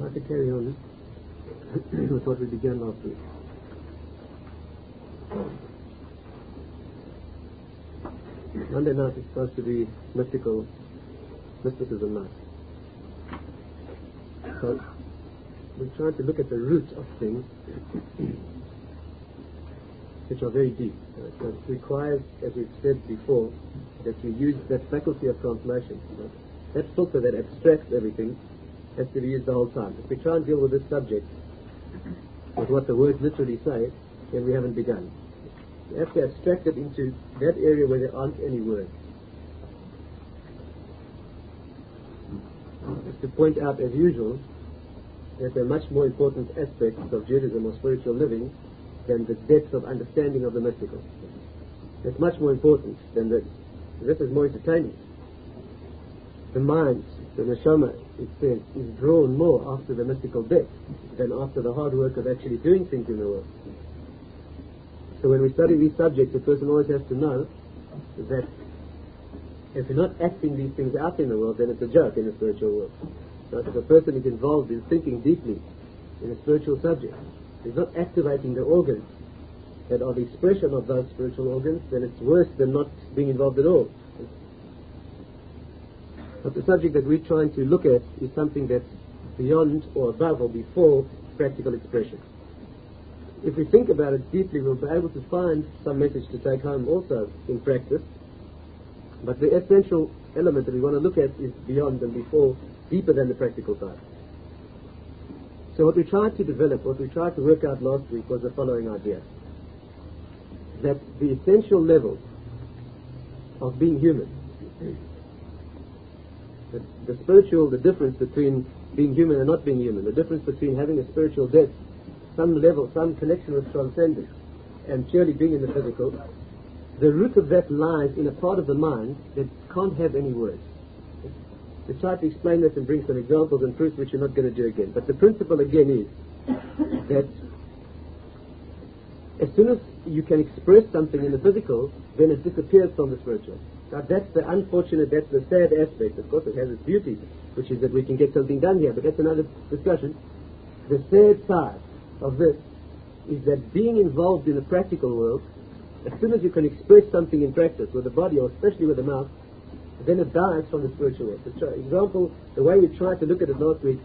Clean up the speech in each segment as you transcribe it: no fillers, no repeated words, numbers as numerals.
I'd like to carry on with what we began last week. Monday night is supposed to be mysticism night. So we're trying to look at the root of things which are very deep. So it requires, as we've said before, that we use that faculty of translation. That filter that abstracts everything has to be used the whole time. If we try and deal with this subject with what the words literally say, then we haven't begun. You have to abstract it into that area where there aren't any words. Just to point out, as usual, that there are much more important aspects of Judaism or spiritual living than the depth of understanding of the mystical. It's much more important than this. This is more entertaining. The mind, the neshama, it says, is drawn more after the mystical depth than after the hard work of actually doing things in the world. So when we study these subjects, a person always has to know that if you're not acting these things out in the world, then it's a joke in the spiritual world. So if a person is involved in thinking deeply in a spiritual subject, he's not activating the organs that are the expression of those spiritual organs, then it's worse than not being involved at all. But the subject that we're trying to look at is something that's beyond or above or before practical expression. If we think about it deeply, we'll be able to find some message to take home also in practice. But the essential element that we want to look at is beyond and before, deeper than the practical side. So what we tried to develop, what we tried to work out last week was the following idea. That the essential level of being human, the spiritual, the difference between being human and not being human, the difference between having a spiritual depth, some level, some connection with transcendence, and purely being in the physical, the root of that lies in a part of the mind that can't have any words. We try to explain this and bring some examples and proofs which we're not going to do again. But the principle again is that as soon as you can express something in the physical, then it disappears from the spiritual. Now that's the unfortunate, that's the sad aspect. Of course it has its beauty, which is that we can get something done here, but that's another discussion. The sad side of this is that being involved in the practical world, as soon as you can express something in practice with the body or especially with the mouth, then it dies from the spiritual world. For example, the way we tried to look at it last week,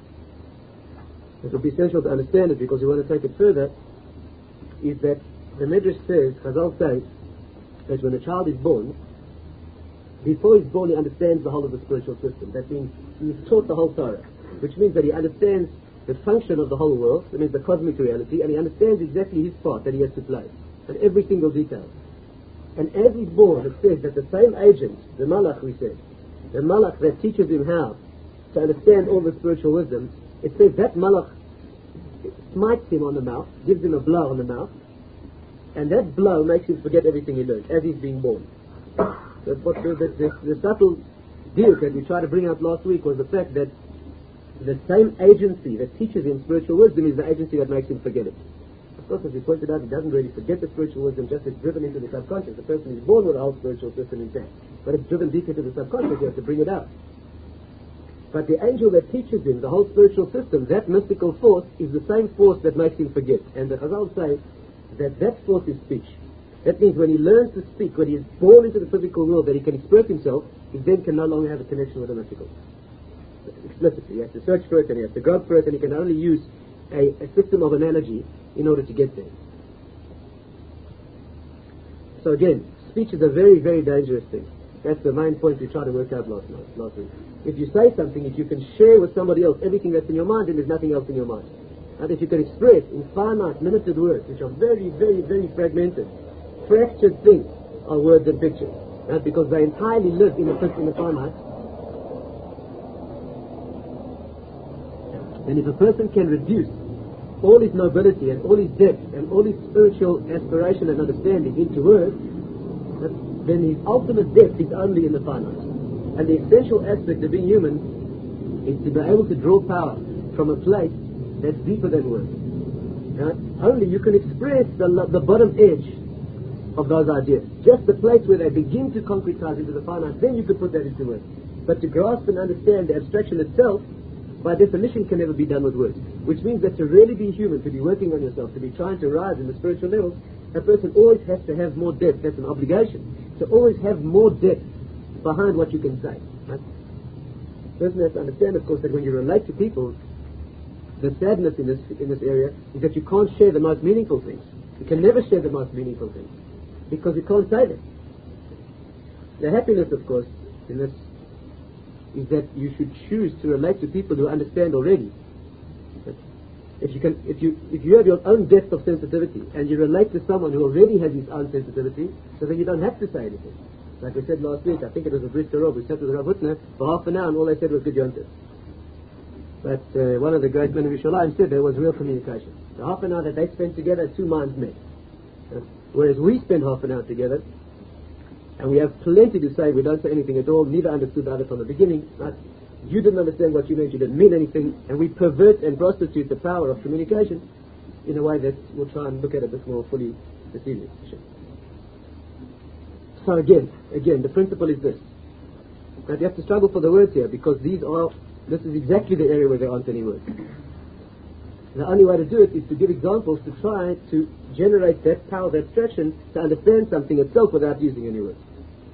it will be essential to understand it because we want to take it further, is that the Midrash says, Chazal say, that when a child is born, before he's born he understands the whole of the spiritual system. That means he is taught the whole Torah, which means that he understands the function of the whole world, that means the cosmic reality, and he understands exactly his part that he has to play, and every single detail. And as he's born, it says that the same agent, the Malach we said, the Malach that teaches him how to understand all the spiritual wisdom, it says that Malach smites him on the mouth, gives him a blow on the mouth, and that blow makes him forget everything he learned as he's being born. That's what the subtle deal that we tried to bring out last week was the fact that the same agency that teaches him spiritual wisdom is the agency that makes him forget it. Of course, as we pointed out, he doesn't really forget the spiritual wisdom, just it's driven into the subconscious. The person is born with a whole spiritual system intact, but it's driven deep into the subconscious. You have to bring it out. But the angel that teaches him the whole spiritual system, that mystical force, is the same force that makes him forget. And the Chazal say that force is speech. That means when he learns to speak, when he is born into the physical world, that he can express himself, he then can no longer have a connection with the mystical. Explicitly, he has to search for it, and he has to grope for it, and he can only use a system of analogy in order to get there. So again, speech is a very, very dangerous thing. That's the main point we tried to work out last week. If you say something, if you can share with somebody else everything that's in your mind, then there's nothing else in your mind. And if you can express in finite, limited words, which are very, very, very fragmented, fractured things are words and pictures. Because they entirely live in the finite. And if a person can reduce all his nobility and all his depth and all his spiritual aspiration and understanding into words, then his ultimate depth is only in the finite. And the essential aspect of being human is to be able to draw power from a place that's deeper than words. Only you can express the bottom edge of those ideas. Just the place where they begin to concretize into the finite, then you can put that into words. But to grasp and understand the abstraction itself, by definition can never be done with words. Which means that to really be human, to be working on yourself, to be trying to rise in the spiritual levels, a person always has to have more depth. That's an obligation. To always have more depth behind what you can say. Right? A person has to understand, of course, that when you relate to people, the sadness in this area is that you can't share the most meaningful things. You can never share the most meaningful things because you can't say them. The happiness, of course, in this is that you should choose to relate to people who understand already. If you have your own depth of sensitivity and you relate to someone who already has his own sensitivity, so then you don't have to say anything. Like we said last week, I think it was a Brisker Rob, we sat with Rav Hutner for half an hour and all they said was good yontif. But one of the great men of Yerushalayim said there was real communication. The half an hour that they spent together, two minds met. Whereas we spend half an hour together, and we have plenty to say, we don't say anything at all, neither understood the other from the beginning. Right? You didn't understand what you meant, you didn't mean anything, and we pervert and prostitute the power of communication in a way that we'll try and look at a bit more fully this evening. So again, the principle is this. That you have to struggle for the words here, because this is exactly the area where there aren't any words. The only way to do it is to give examples to try to generate that power of abstraction to understand something itself without using any words.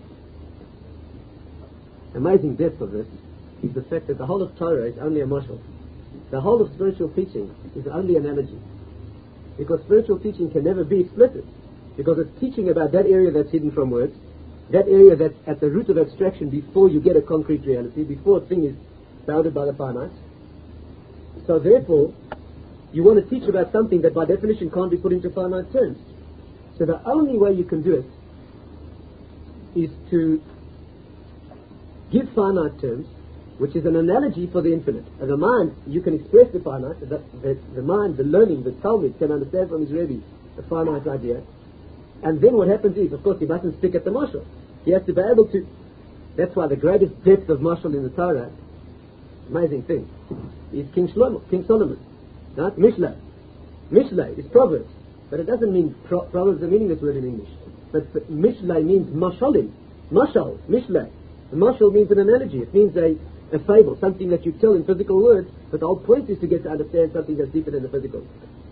Amazing depth of this is the fact that the whole of Torah is only a mashal. The whole of spiritual teaching is only analogy. Because spiritual teaching can never be explicit. Because it's teaching about that area that's hidden from words, that area that's at the root of abstraction before you get a concrete reality, before a thing is bounded by the finite. So therefore, you want to teach about something that by definition can't be put into finite terms. So the only way you can do it is to give finite terms, which is an analogy for the infinite. As a mind, you can express the finite, the mind, the learning, the Talmud can understand from his Rebbe a finite idea. And then what happens is, of course, he mustn't stick at the mashal. He has to be able to, that's why the greatest depth of mashal in the Torah, amazing thing, is King Solomon. Right? Mishlei is Proverbs, but it doesn't mean Proverbs is a meaningless word in English. But Mishlei means mashalim, mashal, Mishlei. The mashal means an analogy. It means a fable, something that you tell in physical words. But the whole point is to get to understand something that's deeper than the physical.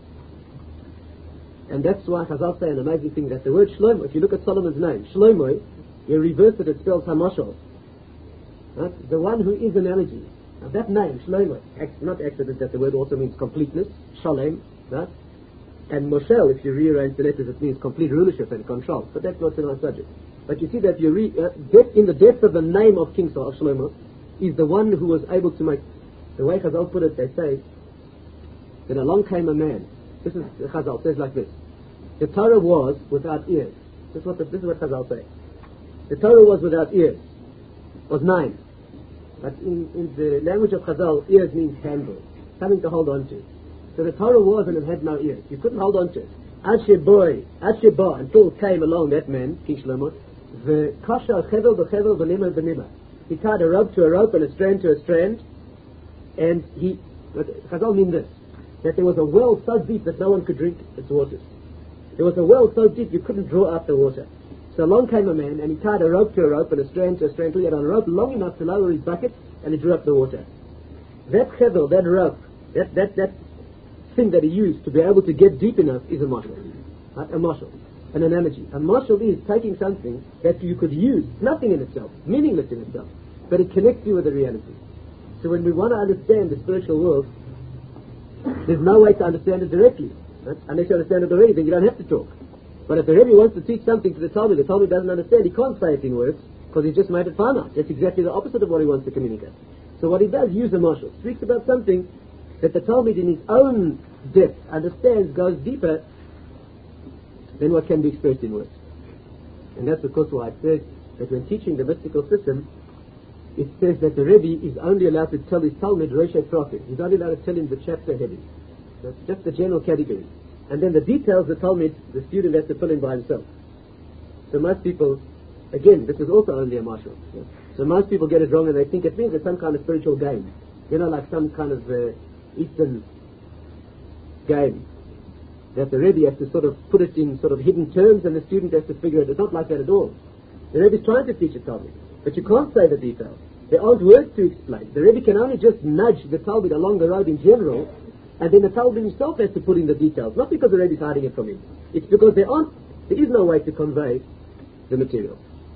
And that's why Chazal say an amazing thing, that the word Shlomo, if you look at Solomon's name, Shlomo, you reverse it spells Hamashal. Right? The one who is analogy. Now that name, Shlomo, not accident that the word also means completeness, Shalem, right? And Moshel, if you rearrange the letters, it means complete rulership and control. But that's not in our subject. But you see that in the depth of the name of King Shlomo is the one who was able to make, the way Chazal put it, they say, that along came a man. This is Chazal says like this: the Torah was without ears. This is what Chazal say. The Torah was without ears, was nine. But in the language of Chazal, ears means handle, something to hold on to. So the Torah was and it had no ears. You couldn't hold on to it. Ad until came along that man, King Shlomo, the kasha chevel v'chevel v'nimah v'nimah. He tied a rope to a rope and a strand to a strand, and Chazal mean this, that there was a well so deep that no one could drink its waters. There was a well so deep you couldn't draw out the water. So along came a man and he tied a rope to a rope and a strand to a strand. He had on a rope long enough to lower his bucket and he drew up the water. That chevel, that rope, that thing that he used to be able to get deep enough is a mashal. Right? A mashal. An analogy. A mashal is taking something that you could use, nothing in itself, meaningless in itself, but it connects you with the reality. So when we want to understand the spiritual world, there's no way to understand it directly. Right? Unless you understand it already, then you don't have to talk. But if the Rebbe wants to teach something to the Talmud doesn't understand, he can't say it in words, because he's just made it finite. That's exactly the opposite of what he wants to communicate. So what he does, use a mashal, speaks about something that the Talmud in his own depth understands, goes deeper than what can be expressed in words. And that's of course why it says that when teaching the mystical system, it says that the Rebbe is only allowed to tell his Talmud Roshei Profit. He's only allowed to tell him the chapter heading. That's just the general category. And then the details, the Talmud, the student has to fill in by himself. So most people, again, this is also only a mashal. Yeah? So most people get it wrong and they think it means it's some kind of spiritual game. You know, like some kind of Eastern game. That the Rebbe has to sort of put it in sort of hidden terms and the student has to figure it. It's not like that at all. The Rebbe is trying to teach a Talmud, but you can't say the details. There aren't words to explain. The Rebbe can only just nudge the Talmud along the road in general, and then the Talmud himself has to put in the details. Not because the Rebbe is hiding it from him. It's because there is no way to convey the material.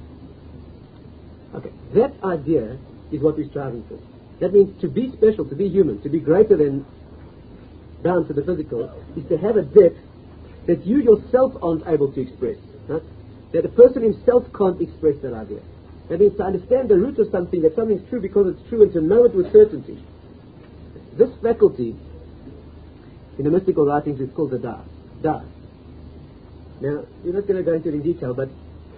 Okay, that idea is what we're striving for. That means to be special, to be human, to be greater than down to the physical, is to have a depth that you yourself aren't able to express. Right? That a person himself can't express that idea. That means to understand the root of something, that something's true because it's true, and to know it with certainty. This faculty, in the mystical writings, is called the Das. Das. Now, we're not going to go into it in detail, but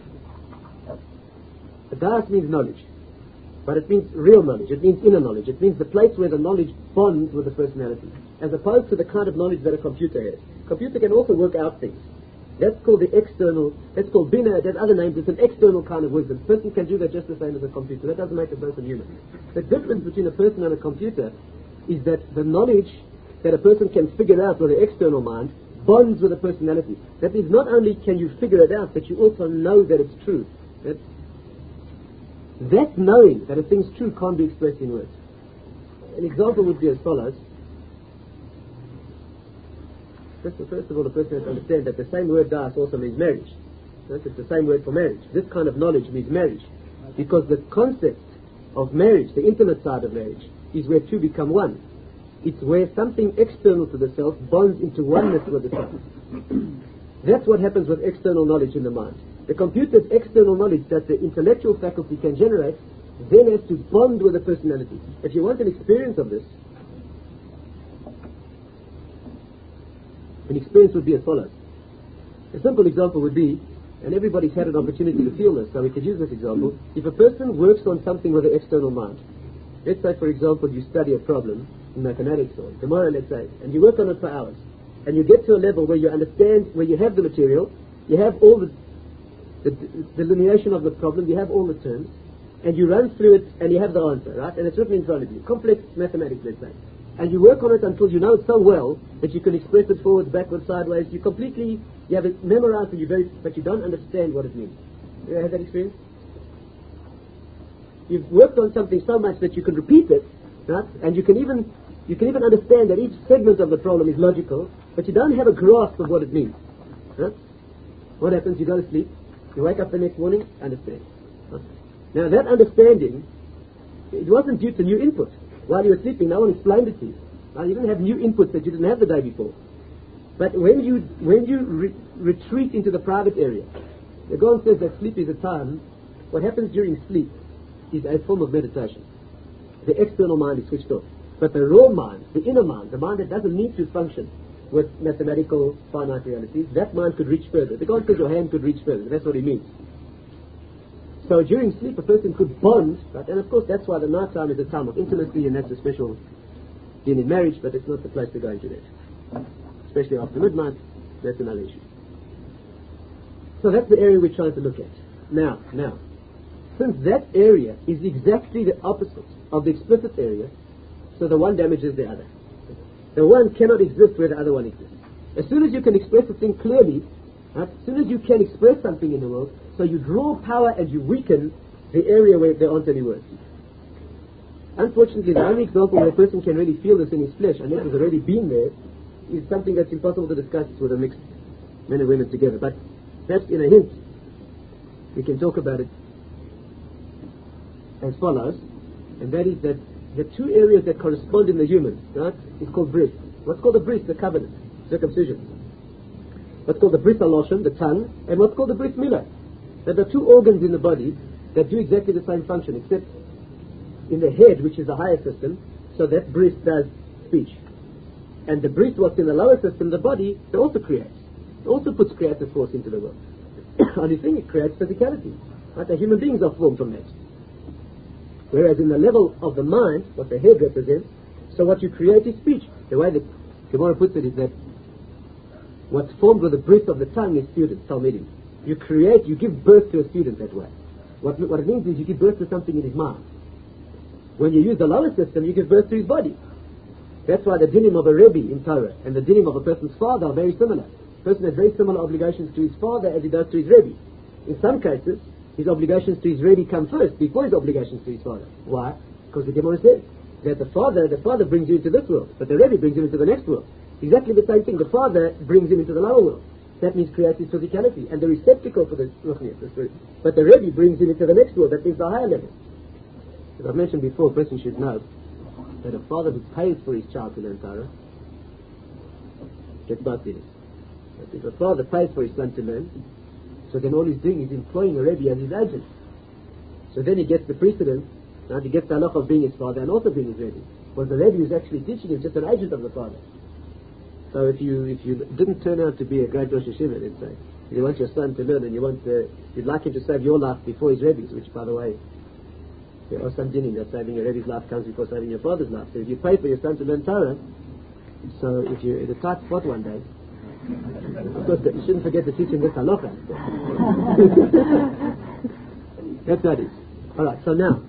the Das means knowledge. But it means real knowledge. It means inner knowledge. It means the place where the knowledge bonds with the personality, as opposed to the kind of knowledge that a computer has. A computer can also work out things. That's called the external, that's called Bina, there's other names, it's an external kind of wisdom. A person can do that just the same as a computer. That doesn't make a person human. The difference between a person and a computer is that the knowledge that a person can figure out with the external mind bonds with the personality. That means not only can you figure it out, but you also know that it's true. That knowing that a thing's true can't be expressed in words. An example would be as follows. First of all, the person has to understand that the same word Das also means marriage. Right? It's the same word for marriage. This kind of knowledge means marriage. Because the concept of marriage, the intimate side of marriage, is where two become one. It's where something external to the self bonds into oneness with the self. That's what happens with external knowledge in the mind. The computer's external knowledge that the intellectual faculty can generate then has to bond with the personality. If you want an experience of this, an experience would be as follows. A simple example would be, and everybody's had an opportunity to feel this, so we could use this example. If a person works on something with the external mind, let's say, for example, you study a problem in mathematics or Gemara, let's say, and you work on it for hours, and you get to a level where you understand, where you have the material, you have all the delineation of the problem, you have all the terms, and you run through it, and you have the answer, right? And it's written in front of you. Complex mathematics, let's say. And you work on it until you know it so well that you can express it forwards, backwards, sideways. You have it memorized, but you don't understand what it means. You ever had that experience? You've worked on something so much that you can repeat it, right? And you can even understand that each segment of the problem is logical, but you don't have a grasp of what it means. Right? What happens? You go to sleep. You wake up the next morning, understand. Right? Now that understanding, it wasn't due to new input. While you were sleeping, no one explained it to you. You didn't have new inputs that you didn't have the day before. But when you retreat into the private area, the Gaon says that sleep is a time. What happens during sleep is a form of meditation. The external mind is switched off. But the raw mind, the inner mind, the mind that doesn't need to function with mathematical finite realities, that mind could reach further. The Gaon says your hand could reach further. That's what he means. So during sleep, a person could bond, right? And of course that's why the night time is a time of intimacy, and that's a special thing in marriage, but it's not the place to go into that. Especially after midnight, that's another issue. So that's the area we're trying to look at. Now, since that area is exactly the opposite of the explicit area, so the one damages the other. The one cannot exist where the other one exists. As soon as you can express a thing clearly, right? As soon as you can express something in the world, so you draw power and you weaken the area where there aren't any words. Unfortunately, the only example where a person can really feel this in his flesh, unless it's already been there, is something that's impossible to discuss with a mixed men and women together. But perhaps in a hint, we can talk about it as follows, and that is that the two areas that correspond in the human, right, is called bris. What's called the bris? The covenant, circumcision. What's called the bris haloshen, the tongue, and what's called the bris milah. There are two organs in the body that do exactly the same function, except in the head, which is the higher system, so that bris does speech. And the bris, what's in the lower system, the body, it also creates. It also puts creative force into the world. Only thing, it creates physicality. Right? The human beings are formed from that. Whereas in the level of the mind, what the head represents, so what you create is speech. The way the Gemara puts it is that what's formed with the bris of the tongue is student, talmidim. You give birth to a student that way. What it means is you give birth to something in his mind. When you use the lower system, you give birth to his body. That's why the dinim of a Rebbe in Torah and the dinim of a person's father are very similar. A person has very similar obligations to his father as he does to his Rebbe. In some cases, his obligations to his Rebbe come first, before his obligations to his father. Why? Because the Gemara says that the father brings you into this world, but the Rebbe brings you into the next world. Exactly the same thing. The father brings him into the lower world. That means creates his physicality and the receptacle for the ruchnius, the spirit. But the Rebbe brings him into the next world. That means the higher level. As I've mentioned before, a person should know that a father who pays for his child to learn Torah gets both things. If a father pays for his son to learn, so then all he's doing is employing a Rebbe as his agent. So then he gets the precedence, and he gets the halach of being his father and also being his Rebbe. Well, the Rebbe is actually teaching him, just an agent of the father. So if you didn't turn out to be a great Rosh Hashiva, let's say, you want your son to learn and you'd like him to save your life before his Rebbe's, which by the way, there are some dinim that saving a Rebbe's life comes before saving your father's life. So if you pay for your son to learn Torah, so if you're in a tight spot one day, of course you shouldn't forget to teach him this halacha. That's how it is. Alright, so now,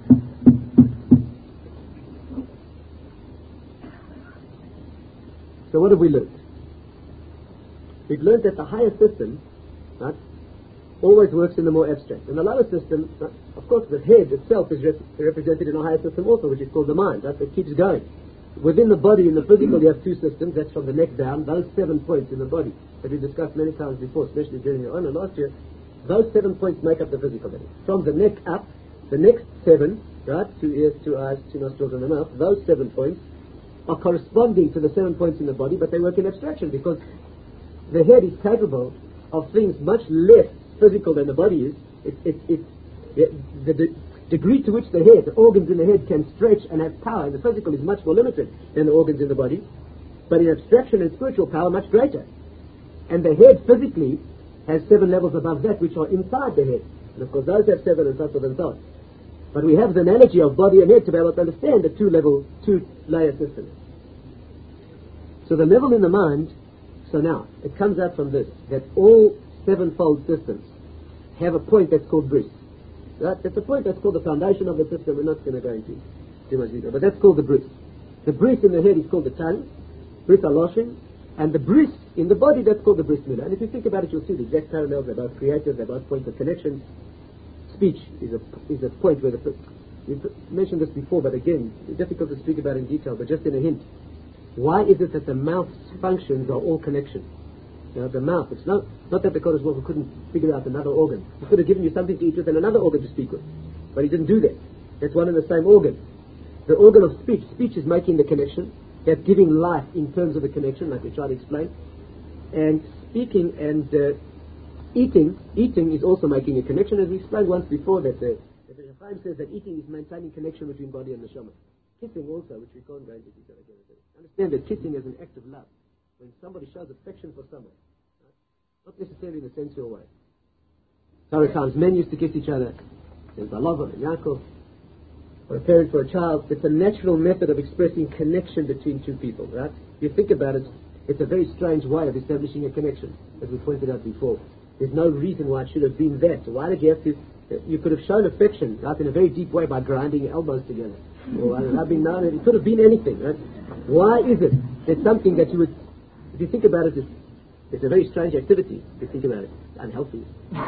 so what have we learned? We've learned that the higher system, right, always works in the more abstract. In the lower system, right, of course the head itself is represented in a higher system also, which is called the mind. Right? It keeps going. Within the body, in the physical, you have two systems. That's from the neck down. Those 7 points in the body that we discussed many times before, especially during the honor last year. Those 7 points make up the physical body. From the neck up, the next 7, right, 2 ears, 2 eyes, 2 nostrils, and a mouth. Those 7 points are corresponding to the 7 points in the body, but they work in abstraction because the head is capable of things much less physical than the body is. The degree to which the organs in the head can stretch and have power in the physical is much more limited than the organs in the body, but in abstraction and spiritual power much greater. And the head physically has 7 levels above that which are inside the head. And of course those have 7 and such for themselves. But we have the analogy of body and head to be able to understand the 2-layer system. So the level in the mind, so now, it comes out from this, that all 7-fold systems have a point that's called bris. Right? It's a point that's called the foundation of the system. We're not going to go into too much detail, but that's called the bris. The bris in the head is called the tongue, bris aloshin, and the bris in the body, that's called the bris milah. And if you think about it, you'll see the exact parallels. They're both creative, they're both points of connection. Speech is a point where we've mentioned this before, but again, it's difficult to speak about in detail, but just in a hint. Why is it that the mouth's functions are all connection? You know, the mouth, it's not that the Kodesh Baruch Hu couldn't figure out another organ. He could have given you something to eat with and another organ to speak with. But he didn't do that. That's one and the same organ. The organ of speech. Speech is making the connection. That's giving life in terms of the connection, like we tried to explain. And speaking and eating is also making a connection, as we explained once before, that the Chaim says that eating is maintaining connection between body and neshama. Kissing also, which we can't go into detail again. Understand that kissing is an act of love. When somebody shows affection for someone, right? Not necessarily in a sensual way. Several times men used to kiss each other. There's Balava and Yaakov. Or a parent for a child. It's a natural method of expressing connection between two people, right? If you think about it, it's a very strange way of establishing a connection, as we pointed out before. There's no reason why it should have been that. Why did you have to... You could have shown affection, right, in a very deep way by grinding your elbows together. Or rubbing down. It could have been anything, right? Why is it that something that you would... If you think about it, it's a very strange activity. If you think about it, it's unhealthy.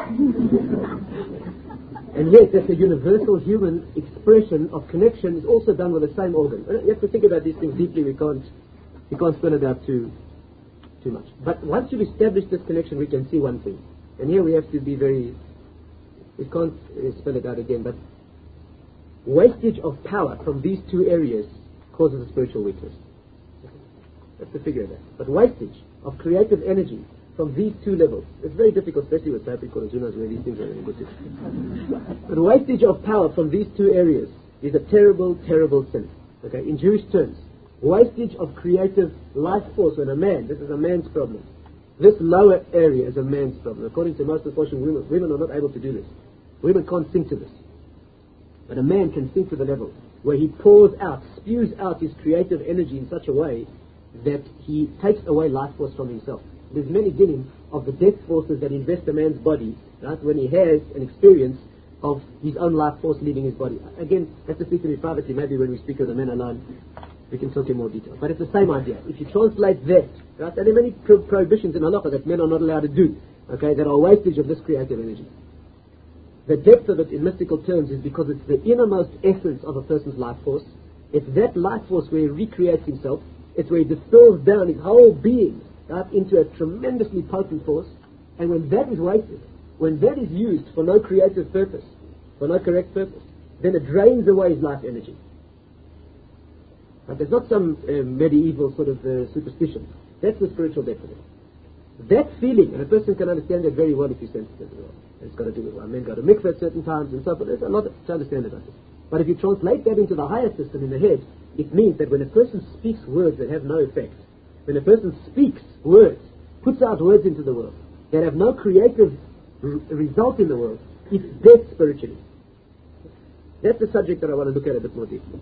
And yet, that's a universal human expression of connection is also done with the same organ. You have to think about these things deeply. We can't spell it out too much. But once you've established this connection, we can see one thing. And here we have to be very... We can't spell it out again, but wastage of power from these 2 areas causes a spiritual weakness. That's the figure of that. But wastage of creative energy from these 2 levels, it's very difficult, especially with Safri Korazunas, where these things are really good to. But wastage of power from these 2 areas is a terrible, terrible sin. Okay, in Jewish terms, wastage of creative life force when a man, this is a man's problem. This lower area is a man's problem. According to most of the portion, women are not able to do this. Women can't sink to this. But a man can sink to the level where he pours out, spews out his creative energy in such a way that he takes away life force from himself. There's many dinim of the death forces that invest a man's body, right, when he has an experience of his own life force leaving his body. Again, that's to speak to me privately. Maybe when we speak of the men alone, we can talk in more detail. But it's the same idea. If you translate that, right, and there are many prohibitions in halacha that men are not allowed to do, okay, that are wastage of this creative energy. the depth of it in mystical terms is because it's the innermost essence of a person's life force. It's that life force where he recreates himself. It's where he distills down his whole being into a tremendously potent force. And when that is wasted, when that is used for no creative purpose, for no correct purpose, then it drains away his life energy. But there's not some medieval sort of superstition. That's the spiritual depth of it. That feeling, and a person can understand that very well if he's sensitive to the world. It's got to do with why men go to mikveh at certain times and so forth. There's a lot to understand about it. But if you translate that into the higher system in the head, it means that when a person speaks words that have no effect, when a person speaks words, puts out words into the world, that have no creative result in the world, it's dead spiritually. That's the subject that I want to look at a bit more deeply.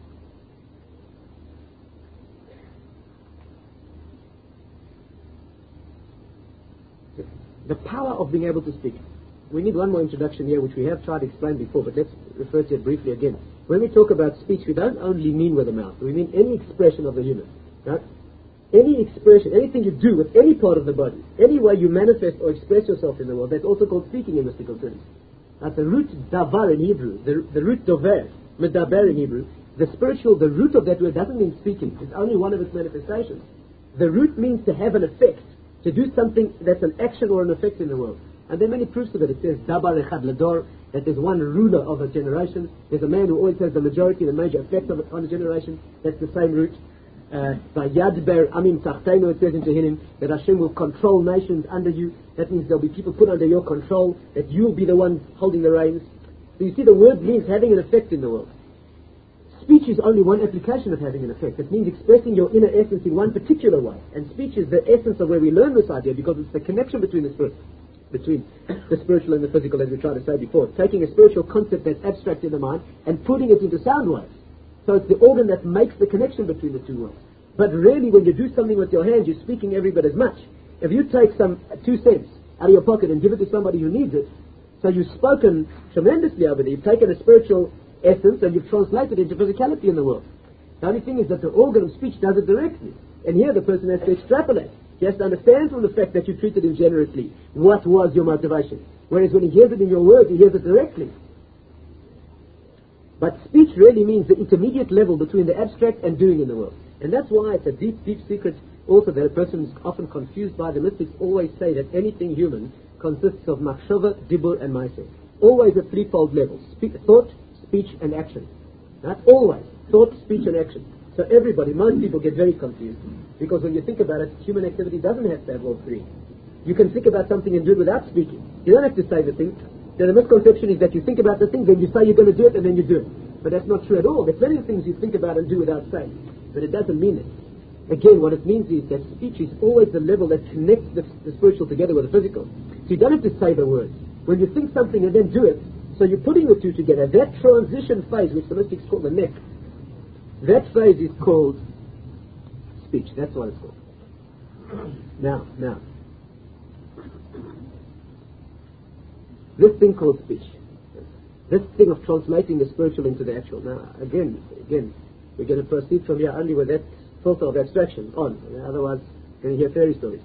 The power of being able to speak. We need one more introduction here, which we have tried to explain before, but let's refer to it briefly again. When we talk about speech, we don't only mean with the mouth. We mean any expression of the human. Right? Any expression, anything you do with any part of the body, any way you manifest or express yourself in the world, that's also called speaking in mystical terms. At the root davar in Hebrew, the root dover, medaber in Hebrew, the root of that word doesn't mean speaking. It's only one of its manifestations. The root means to have an effect, to do something that's an action or an effect in the world. And there are many proofs of it. It says, dabar echad lador, that there's one ruler of a generation. There's a man who always has the majority, the major effect on a generation. That's the same root. By Yadber Amim Tachtenu, it says in Tehillim that Hashem will control nations under you. That means there'll be people put under your control, that you'll be the one holding the reins. So you see, the word means having an effect in the world. Speech is only one application of having an effect. It means expressing your inner essence in one particular way. And speech is the essence of where we learn this idea, because it's the connection between the spiritual and the physical, as we tried to say before. Taking a spiritual concept that's abstract in the mind and putting it into sound waves. So it's the organ that makes the connection between the two worlds. But really, when you do something with your hands, you're speaking every bit as much. If you take some 2 cents out of your pocket and give it to somebody who needs it, so you've spoken tremendously over there. You've taken a spiritual essence and you've translated it into physicality in the world. The only thing is that the organ of speech does it directly. And here the person has to extrapolate. He has to understand from the fact that you treated him generously what was your motivation. Whereas when he hears it in your words, he hears it directly. But speech really means the intermediate level between the abstract and doing in the world. And that's why it's a deep, deep secret also that a person is often confused by. The mystics always say that anything human consists of machshava, dibur, and maaseh. Always at threefold levels. Thought, speech, and action. That's always. Thought, speech, and action. So everybody, most people get very confused. Because when you think about it, human activity doesn't have to have all three. You can think about something and do it without speaking. You don't have to say the thing. The misconception is that you think about the thing, then you say you're going to do it, and then you do it. But that's not true at all. There's many things you think about and do without saying. But it doesn't mean it. Again, what it means is that speech is always the level that connects the spiritual together with the physical. So you don't have to say the words. When you think something and then do it, so you're putting the two together. That transition phase, which the mystics call the neck, that phase is called speech. That's what it's called. Now. This thing called speech. This thing of translating the spiritual into the actual. Now, again, we're going to proceed from here only with that filter of abstraction on. Otherwise, you're going to hear fairy stories.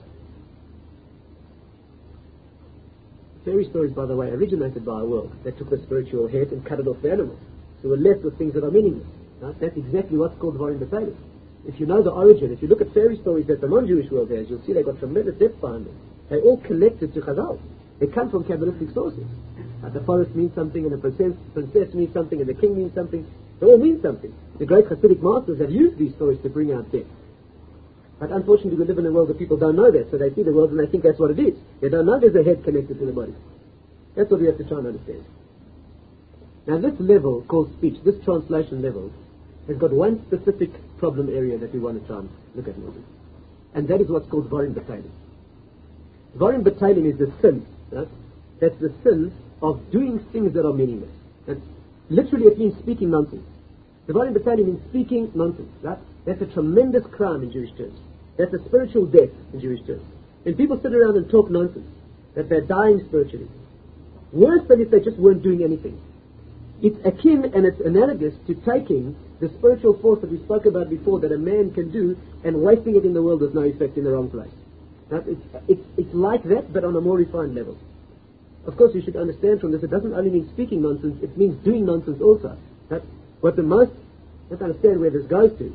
Fairy stories, by the way, originated by a world that took the spiritual head and cut it off the animals. So we're left with things that are meaningless. Right? That's exactly what's called Dvarim B'Teilim. If you know the origin, if you look at fairy stories that the non-Jewish world has, you'll see they've got tremendous depth behind them. They all connected to Chazal. They come from Kabbalistic sources. The forest means something, and the princess means something, and the king means something. They all mean something. The great Hasidic masters have used these stories to bring out depth. But unfortunately, we live in a world where people don't know that, so they see the world and they think that's what it is. They don't know there's a head connected to the body. That's what we have to try and understand. Now, this level called speech, this translation level, has got one specific problem area that we want to try and look at now. And that is what's called Dvarim B'Teilim. Dvarim B'Teilim is the sin. Right? That's the sin of doing things that are meaningless. And literally it means speaking nonsense. Dvarim B'Teilim means speaking nonsense. Right? That's a tremendous crime in Jewish terms. That's a spiritual death in Jewish terms. When people sit around and talk nonsense, that they're dying spiritually. Worse than if they just weren't doing anything. It's akin and it's analogous to taking the spiritual force that we spoke about before that a man can do and wasting it in the world with no effect in the wrong place. Right? It's like that, but on a more refined level. of course you should understand from this, it doesn't only mean speaking nonsense, it means doing nonsense also. Right? What the most, let's understand where this goes to.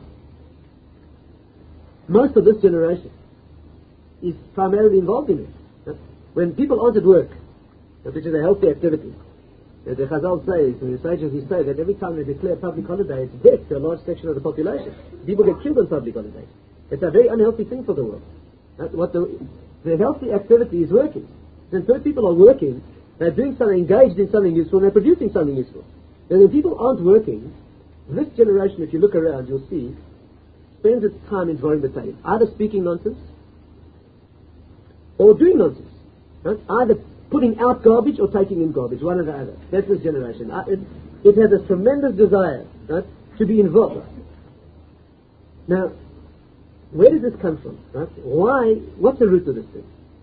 Most of this generation is primarily involved in it. Right? When people aren't at work, which is a healthy activity, as the Chazal says, and the sages who say that every time they declare public holiday, it's death to a large section of the population. People get killed on public holidays. It's a very unhealthy thing for the world. What the healthy activity is working. When people are working, they're doing something, engaged in something useful, and they're producing something useful. And when people aren't working, this generation, if you look around, you'll see, spends its time in drawing the tail, either speaking nonsense or doing nonsense. Right? Either putting out garbage or taking in garbage, one or the other. That's this generation. It has a tremendous desire, right, to be involved. Now, where does this come from? Right? Why? What's the root of this thing?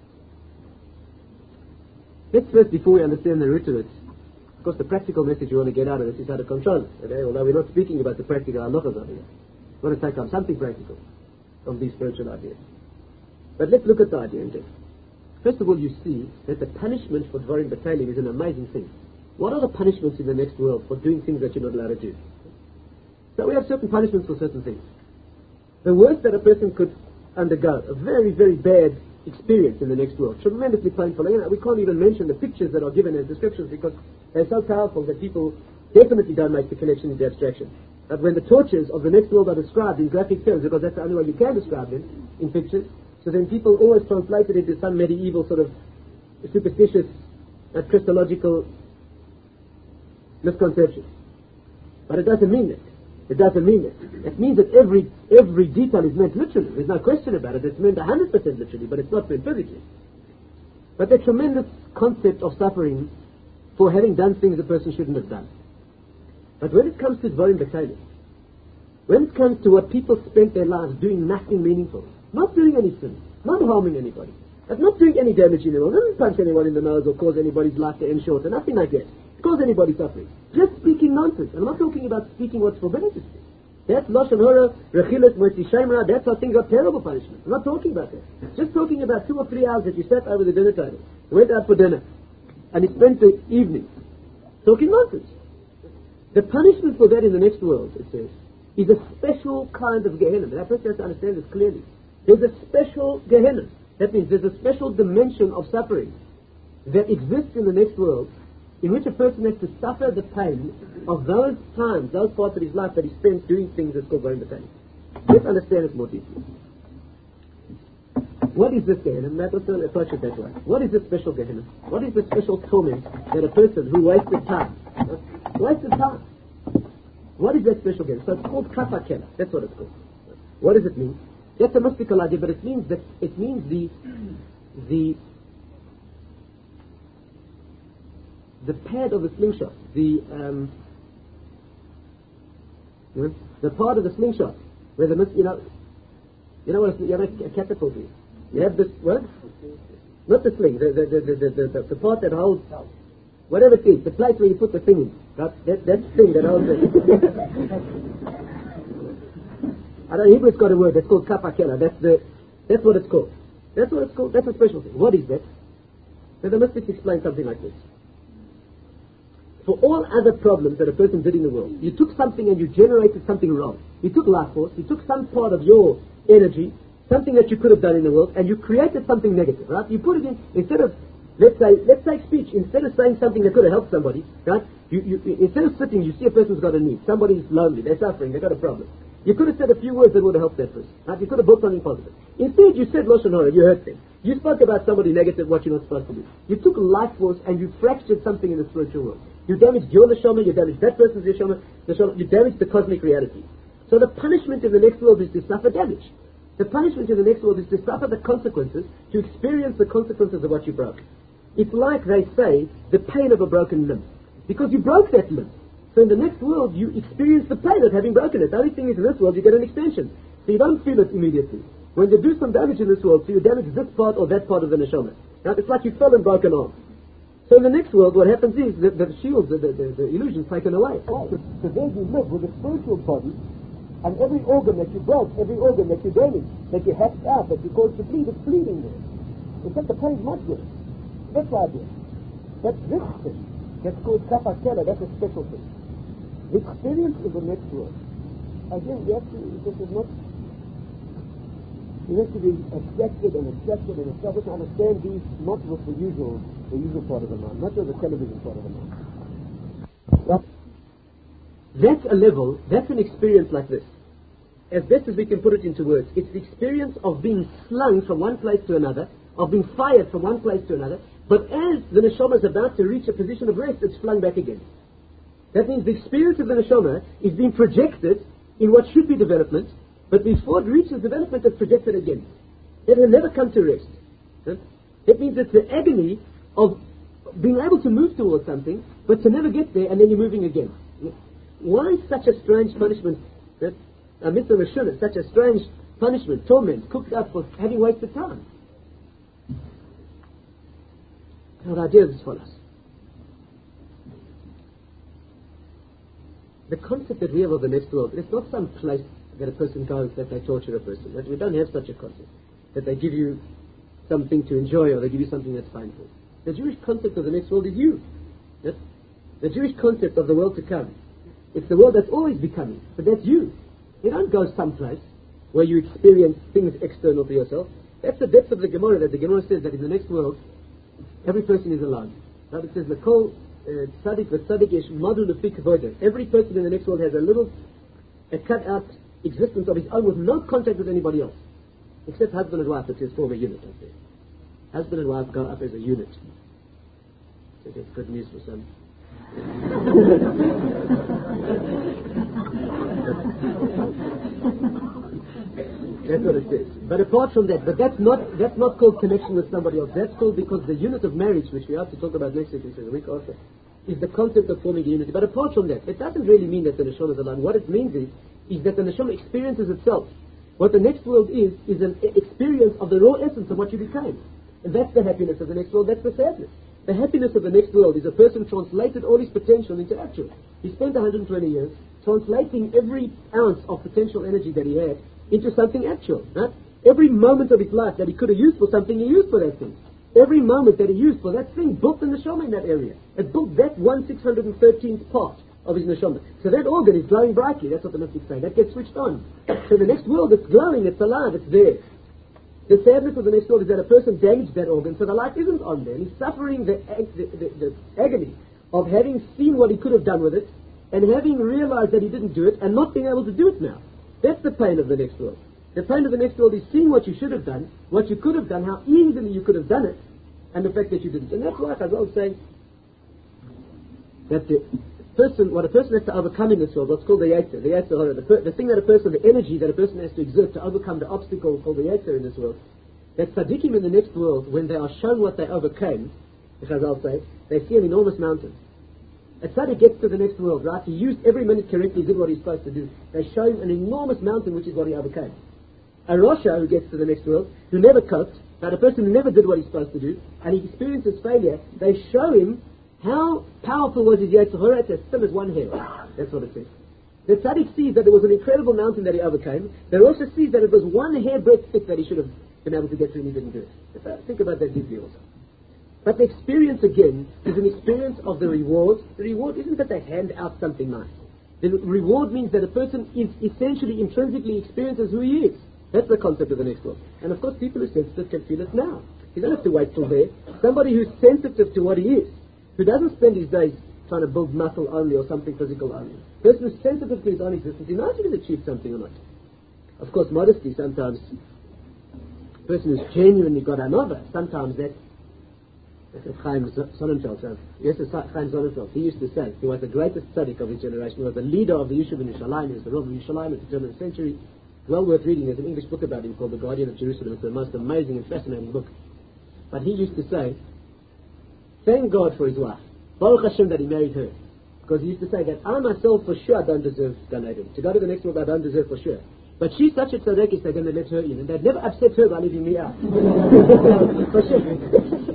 Let's first, before we understand the root of it, of course the practical message we want to get out of this is how to control it. Okay? Although we're not speaking about the practical halachas of it. We want to take on something practical from these spiritual ideas. But let's look at the idea in depth. First of all, you see that the punishment for dvarim batalim is an amazing thing. What are the punishments in the next world for doing things that you're not allowed to do? So we have certain punishments for certain things. The worst that a person could undergo, a very, very bad experience in the next world, tremendously painful. You know, we can't even mention the pictures that are given as descriptions because they're so powerful that people definitely don't make the connection into abstraction. But when the tortures of the next world are described in graphic terms, because that's the only way you can describe them in pictures, so then people always translate it into some medieval sort of superstitious, Christological misconception. But it doesn't mean that. It doesn't mean that. It means that every detail is meant literally. There's no question about it. It's meant 100% literally, but it's not meant physically. But the tremendous concept of suffering for having done things a person shouldn't have done. But when it comes to dvarim batalim, when it comes to what people spent their lives doing nothing meaningful, not doing any sin, not harming anybody, but not doing any damage in the world, not punch anyone in the nose or cause anybody's life to end short, or nothing like that, cause anybody suffering. Just speaking nonsense. I'm not talking about speaking what's forbidden to speak. That's Lashon Hara, Rechilas, Moitzi Shemra, that's how things got terrible punishment. I'm not talking about that. Just talking about 2 or 3 hours that you sat over the dinner table, went out for dinner, and you spent the evening talking nonsense. The punishment for that in the next world, it says, is a special kind of Gehenna. And I first have to understand this clearly. There's a special Gehenna. That means there's a special dimension of suffering that exists in the next world in which a person has to suffer the pain of those times, those parts of his life that he spends doing things that's called dvarim batalim. Let's understand it more deeply. What is this Gehenna? Let's approach it that way. What is this special Gehenna? What is the special torment that a person who wasted time, what is that special Gehenna? So it's called Kafar Kela. That's what it's called. What does it mean? That's a mystical idea, but it means the pad of the slingshot, the part of the slingshot where the you know what you have a catapult is. You have this what? Not the sling, the part that holds whatever it is, the place where you put the thing in. That thing that holds it. I don't know, Hebrew's got a word that's called Kafar Kela. That's what it's called. That's what it's called. That's a special thing. What is that? So the mystics explain something like this. For all other problems that a person did in the world, you took something and you generated something wrong. You took life force, you took some part of your energy, something that you could have done in the world, and you created something negative, right? You put it in, instead of, let's say speech, instead of saying something that could have helped somebody, right? You instead of sitting, you see a person's got a need, somebody's lonely, they're suffering, they've got a problem. You could have said a few words that would have helped that person, right? You could have brought something positive. Instead, you said Lashon Hara, you hurt them. You spoke about somebody negative, what you're not supposed to do. You took life force and you fractured something in the spiritual world. You damaged your neshama, you damaged that person's neshama, you damaged the cosmic reality. So the punishment in the next world is to suffer damage. The punishment in the next world is to suffer the consequences, to experience the consequences of what you broke. It's like they say, the pain of a broken limb. Because you broke that limb. So in the next world, you experience the pain of having broken it. The only thing is in this world, you get an extension. So you don't feel it immediately. When you do some damage in this world, so you damage this part or that part of the neshama. Now, it's like you fell and broke an arm. So in the next world, what happens is that the shields, the illusion's taken away. So there you live with a spiritual body, and every organ that you broke, every organ that you damaged, that you hacked out, that you caused to bleed, it's bleeding there. Except the pain's much worse. That's the idea. But this thing, that's called Kappa Kela, that's a special thing. The experience of the next world. Again, this is not, you have to be accepted and established to understand these, not with the usual part of the mind, not with the television part of the mind. But that's a level, that's an experience like this. As best as we can put it into words, it's the experience of being slung from one place to another, of being fired from one place to another, but as the neshama is about to reach a position of rest, it's flung back again. That means the experience of the neshama is being projected in what should be development, but before it reaches development, it's projected again. It will never come to rest. It means it's the agony of being able to move towards something, but to never get there, and then you're moving again. Why such a strange punishment? A mitzvah rishonah, such a strange punishment, torment, cooked up for having wasted time. Now the idea is as follows. The concept that we have of the next world, it's not some place that a person goes that they torture a person. That we don't have such a concept. That they give you something to enjoy or they give you something that's painful. The Jewish concept of the next world is you. Yes? The Jewish concept of the world to come. It's the world that's always becoming. But that's you. You don't go someplace where you experience things external to yourself. That's the depth of the Gemara, that the Gemara says that in the next world, every person is alone. Now it says, L'kol tzaddik v'tzaddik yesh model lefik avodah. Every person in the next world has a cut out existence of his own with no contact with anybody else. Except husband and wife, it's his former unit up there. Husband and wife go up as a unit. So that's good news for some. That's what it says. But apart from that, but that's not called connection with somebody else. That's called, because the unit of marriage, which we have to talk about next week, which is a week after, is the concept of forming a unity. But apart from that, it doesn't really mean that the neshama is alone. What it means is that the neshama experiences itself. What the next world is an experience of the raw essence of what you became. And that's the happiness of the next world, that's the sadness. The happiness of the next world is a person translated all his potential into actual. He spent 120 years translating every ounce of potential energy that he had into something actual. Right? Every moment of his life that he could have used for something, he used for that thing. Every moment that he used for that thing built the neshama in that area. It built that 1/613th part of his neshama. So that organ is glowing brightly. That's what the mystics say. That gets switched on. So the next world, it's glowing, it's alive, it's there. The sadness of the next world is that a person damaged that organ, so the light isn't on there. He's suffering the agony of having seen what he could have done with it, and having realized that he didn't do it, and not being able to do it now. That's the pain of the next world. The pain of the next world is seeing what you should have done, what you could have done, how easily you could have done it, and the fact that you didn't. And that's why Chazal was saying that what a person has to overcome in this world, what's called the Yetzer, the thing that a person, the energy that a person has to exert to overcome the obstacle called the Yetzer in this world, that tzaddikim in the next world, when they are shown what they overcame, the Chazal say, they see an enormous mountain. A tzaddik gets to the next world, right? He used every minute correctly, did what he's supposed to do. They show him an enormous mountain, which is what he overcame. A Rasha who gets to the next world, who never coped, but a person who never did what he's supposed to do, and he experiences failure, they show him how powerful was his Yetzer Hara, as thin as one hair. That's what it says. The tzaddik sees that there was an incredible mountain that he overcame, but also sees that it was one hairbreadth thick that he should have been able to get to, and he didn't do it. Think about that deeply also. But the experience again is an experience of the reward. The reward isn't that they hand out something nice. The reward means that a person is essentially, intrinsically experiences who he is. That's the concept of the next world. And of course people who are sensitive can feel it now. You don't have to wait till there. Somebody who's sensitive to what he is, who doesn't spend his days trying to build muscle only or something physical only. A person who's sensitive to his own existence, he knows if he's achieved something or not. Of course modesty sometimes, a person who's genuinely got another, sometimes that Chaim Sonnenfeld. Chaim Sonnenfeld, he used to say, he was the greatest tzaddik of his generation. He was the leader of the Yishuv in Yerushalayim. He was the Rav of Yerushalayim at the turn of the century. Well worth reading. There's an English book about him called The Guardian of Jerusalem. It's the most amazing and fascinating book. But he used to say, thank God for his wife. Baruch Hashem that he married her. Because he used to say that I myself for sure don't deserve Gan Eden. To go to the next world I don't deserve for sure. But she's such a tzaddik, they're going to let her in. And they'd never upset her by leaving me out. For sure.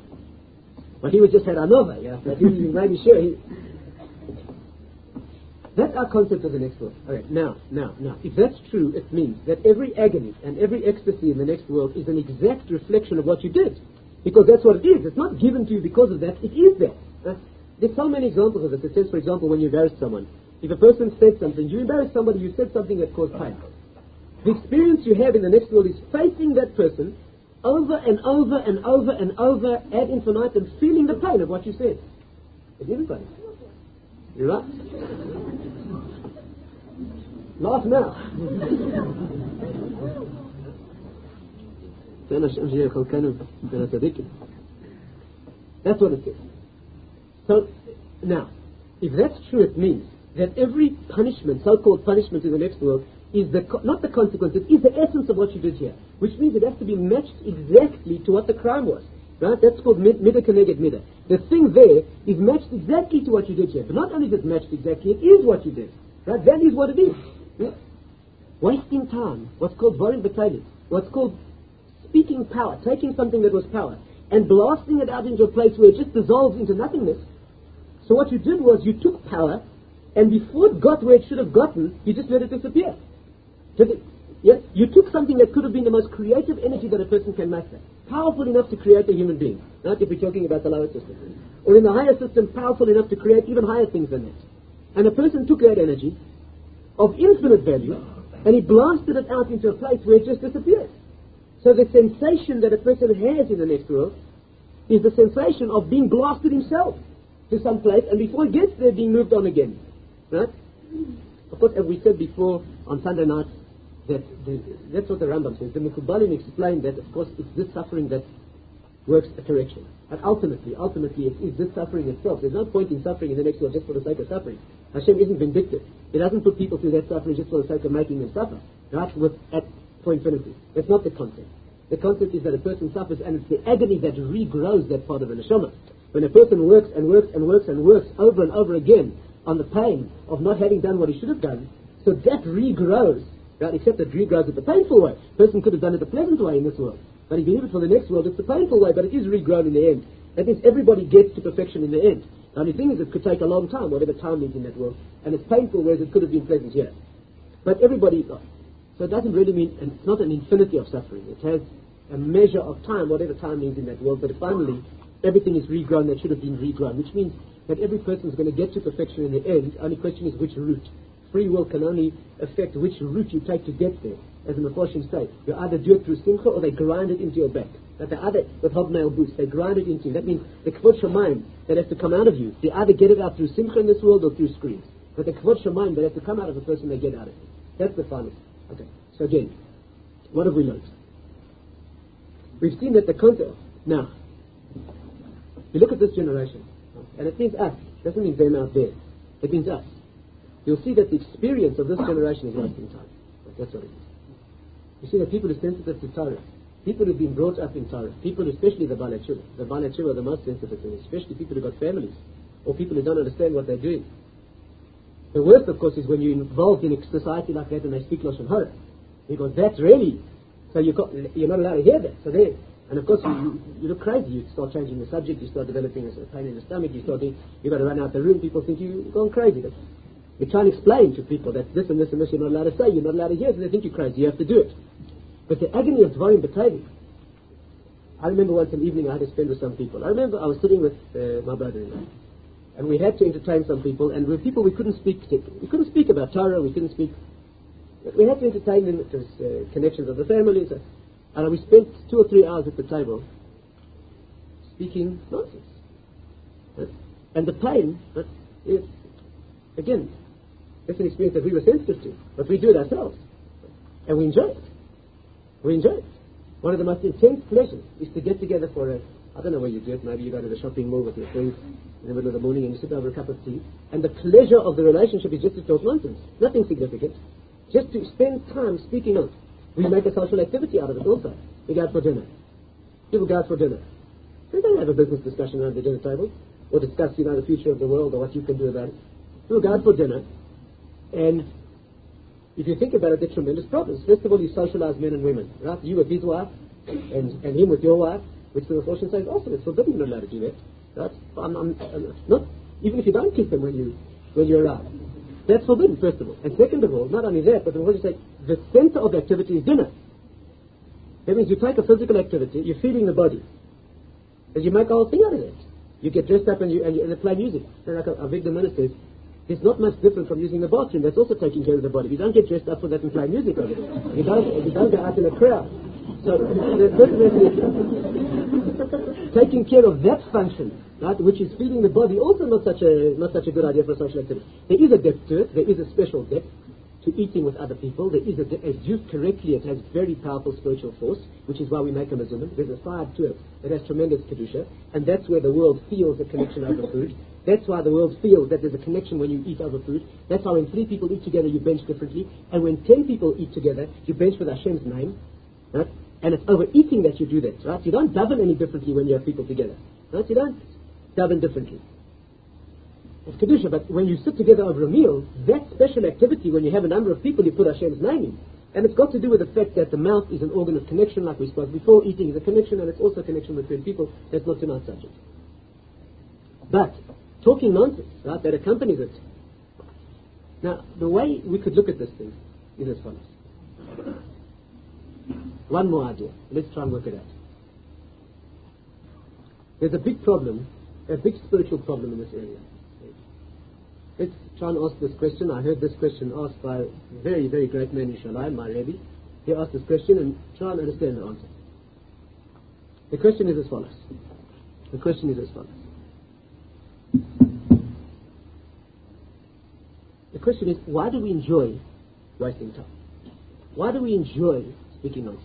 But he would just had another, yeah. But he made sure That's our concept of the next world. Okay, now, if that's true, it means that every agony and every ecstasy in the next world is an exact reflection of what you did. Because that's what it is. It's not given to you because of that. It is there. There's so many examples of it. It says, for example, when you embarrass someone. If a person said something, you embarrass somebody, you said something that caused pain. The experience you have in the next world is facing that person over and over and over and over ad infinitum, feeling the pain of what you said. It isn't funny. You're right. Laugh now. That's what it is. So, now, if that's true, it means that every punishment, so-called punishment in the next world, is not the consequence, it is the essence of what you did here. Which means it has to be matched exactly to what the crime was. Right? That's called midah keneged midah. The thing there is matched exactly to what you did here. But not only is it matched exactly, it is what you did. Right? That is what it is. Yeah? Wasting time, what's called dvarim b'teilim, what's called speaking power, taking something that was power, and blasting it out into a place where it just dissolves into nothingness. So what you did was you took power, and before it got where it should have gotten, you just let it disappear. Yes? You took something that could have been the most creative energy that a person can master, powerful enough to create a human being, not if we're talking about the lower system, or in the higher system, powerful enough to create even higher things than that. And a person took that energy of infinite value, and he blasted it out into a place where it just disappeared. So the sensation that a person has in the next world is the sensation of being blasted himself to some place, and before he gets there, being moved on again. Right? Of course, as we said before on Sunday night, that's what the Rambam says. The Mekubalim explained that, of course, it's this suffering that works a correction. And ultimately, it is this suffering itself. There's no point in suffering in the next world just for the sake of suffering. Hashem isn't vindictive. He doesn't put people through that suffering just for the sake of making them suffer. Right? For infinity. That's not the concept. The concept is that a person suffers, and it's the agony that regrows that part of the neshama. When a person works and works and works and works over and over again on the pain of not having done what he should have done, so that regrows. Right? Except that regrows it the painful way. A person could have done it the pleasant way in this world. But if you leave it for the next world, it's the painful way, but it is regrown in the end. That means everybody gets to perfection in the end. The only thing is it could take a long time, whatever time is in that world. And it's painful, whereas it could have been pleasant here. But everybody, so it doesn't really mean, and it's not an infinity of suffering. It has a measure of time, whatever time means in that world. But finally, everything is regrown that should have been regrown, which means that every person is going to get to perfection in the end. The only question is which route. Free will can only affect which route you take to get there. As the Mefarshim say, you either do it through simcha or they grind it into your back. That they either, with hobnail boots, they grind it into you. That means the kvod shamayim that has to come out of you, they either get it out through simcha in this world or through screens. But the kvod shamayim that has to come out of a person, they get out of it. That's the final. Okay. So again, what have we learned? We've seen that the concept. Now, you look at this generation, and it means us. It doesn't mean them out there. It means us. You'll see that the experience of this generation is wasting time. That's what it is. You see that people are sensitive to Torah. People who've been brought up in Torah. People, especially the Baalei Tshuva. The Baalei Tshuva are the most sensitive to it, especially people who've got families, or people who don't understand what they're doing. The worst, of course, is when you're involved in a society like that and they speak Lashon Hara. Because that's really, so you're not allowed to hear that. So there, and of course you look crazy. You start changing the subject, you start developing a pain in the stomach, you've got to run out the room. People think you've gone crazy. You try and explain to people that this and this and this you're not allowed to say, you're not allowed to hear, so they think you're crazy, you have to do it. But the agony of dvarim b'teilim. I remember once an evening I had to spend with some people. I remember I was sitting with my brother-in-law, and we had to entertain some people, and with people we couldn't speak to. We couldn't speak about Torah, we couldn't speak. We had to entertain them with connections of the family, and we spent 2 or 3 hours at the table speaking nonsense. And the pain is, again, it's an experience that we were sensitive to, but we do it ourselves, and we enjoy it. We enjoy it. One of the most intense pleasures is to get together for I don't know where you do it, maybe you go to the shopping mall with your friends in the middle of the morning and you sit over a cup of tea, and the pleasure of the relationship is just to talk nonsense, nothing significant, just to spend time speaking on. We make a social activity out of it also. We go out for dinner. People go out for dinner. They don't have a business discussion around the dinner table, or discuss, the future of the world or what you can do about it. People go out for dinner, and if you think about it, they're tremendous problems. First of all, you socialize men and women, right? You with his wife, and him with your wife, which the Mefarshim says also it's forbidden. You're not allowed to do that, right? I'm not, even if you don't keep them when you arrive. That's forbidden, first of all. And second of all, not only that, but what you say, the center of activity is dinner. That means you take a physical activity, you're feeding the body, and you make a whole thing out of it. You get dressed up and you play music. And like our Victor Minister says, it's not much different from using the bathroom. That's also taking care of the body. You don't get dressed up for that and play music over it. You don't go out in a crowd. So the first method is taking care of that function, right, which is feeding the body, also not such a good idea for a social activity. There is a depth to it. There is a special depth to eating with other people. There is as used correctly, it has very powerful spiritual force, which is why we make a mezuman. There's a side to it that has tremendous kedusha, and that's where the world feels a connection over food. That's why the world feels that there's a connection when you eat over food. That's why when 3 people eat together, you bench differently, and when 10 people eat together, you bench with Hashem's name, right? And it's over eating that you do that, right? You don't daven any differently when you have people together, right? You don't daven differently. It's kedusha, but when you sit together over a meal, that special activity, when you have a number of people, you put Hashem's name in. And it's got to do with the fact that the mouth is an organ of connection, like we spoke before. Eating is a connection, and it's also a connection between people. That's not tonight's subject. But talking nonsense, right, that accompanies it. Now, the way we could look at this thing is as follows. One more idea. Let's try and work it out. There's a big problem, a big spiritual problem in this area. Let's try and ask this question. I heard this question asked by a very, very great man in Shalim, my Rebbe. He asked this question and try and understand the answer. The question is as follows. The question is, why do we enjoy wasting time? Why do we enjoy speaking nonsense?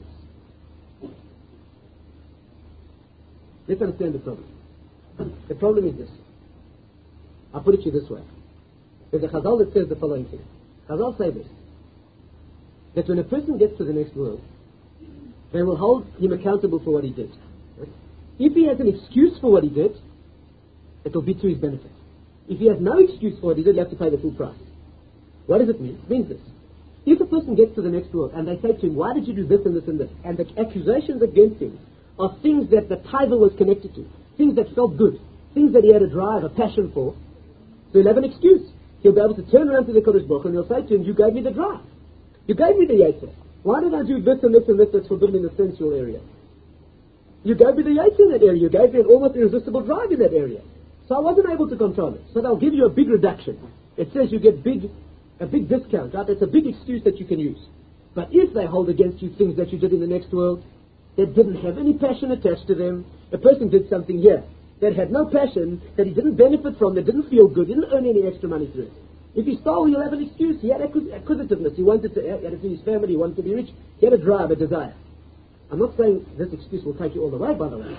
Let's understand the problem. The problem is this. I'll put it to you this way. There's a Chazal that says the following thing. Chazal say this, that when a person gets to the next world, they will hold him accountable for what he did. Right? If he has an excuse for what he did, it will be to his benefit. If he has no excuse for what he did, he'll have to pay the full price. What does it mean? It means this. If a person gets to the next world and they say to him, why did you do this and this and this, and the accusations against him are things that the tithe was connected to, things that felt good, things that he had a drive, a passion for, so he'll have an excuse. He'll be able to turn around to the Kodesh Baruch and he'll say to him, you gave me the drive. You gave me the Yetzer. Why did I do this and this and this that's forbidden in the sensual area? You gave me the Yetzer in that area. You gave me an almost irresistible drive in that area. So I wasn't able to control it. So they'll give you a big reduction. It says you get a big discount, right? It's a big excuse that you can use. But if they hold against you things that you did in the next world that didn't have any passion attached to them, a person did something here that had no passion, that he didn't benefit from, that didn't feel good, didn't earn any extra money through it. If he stole, he'll have an excuse. He had acquisitiveness. He wanted to, he had it in his family, he wanted to be rich. He had a drive, a desire. I'm not saying this excuse will take you all the way, by the way.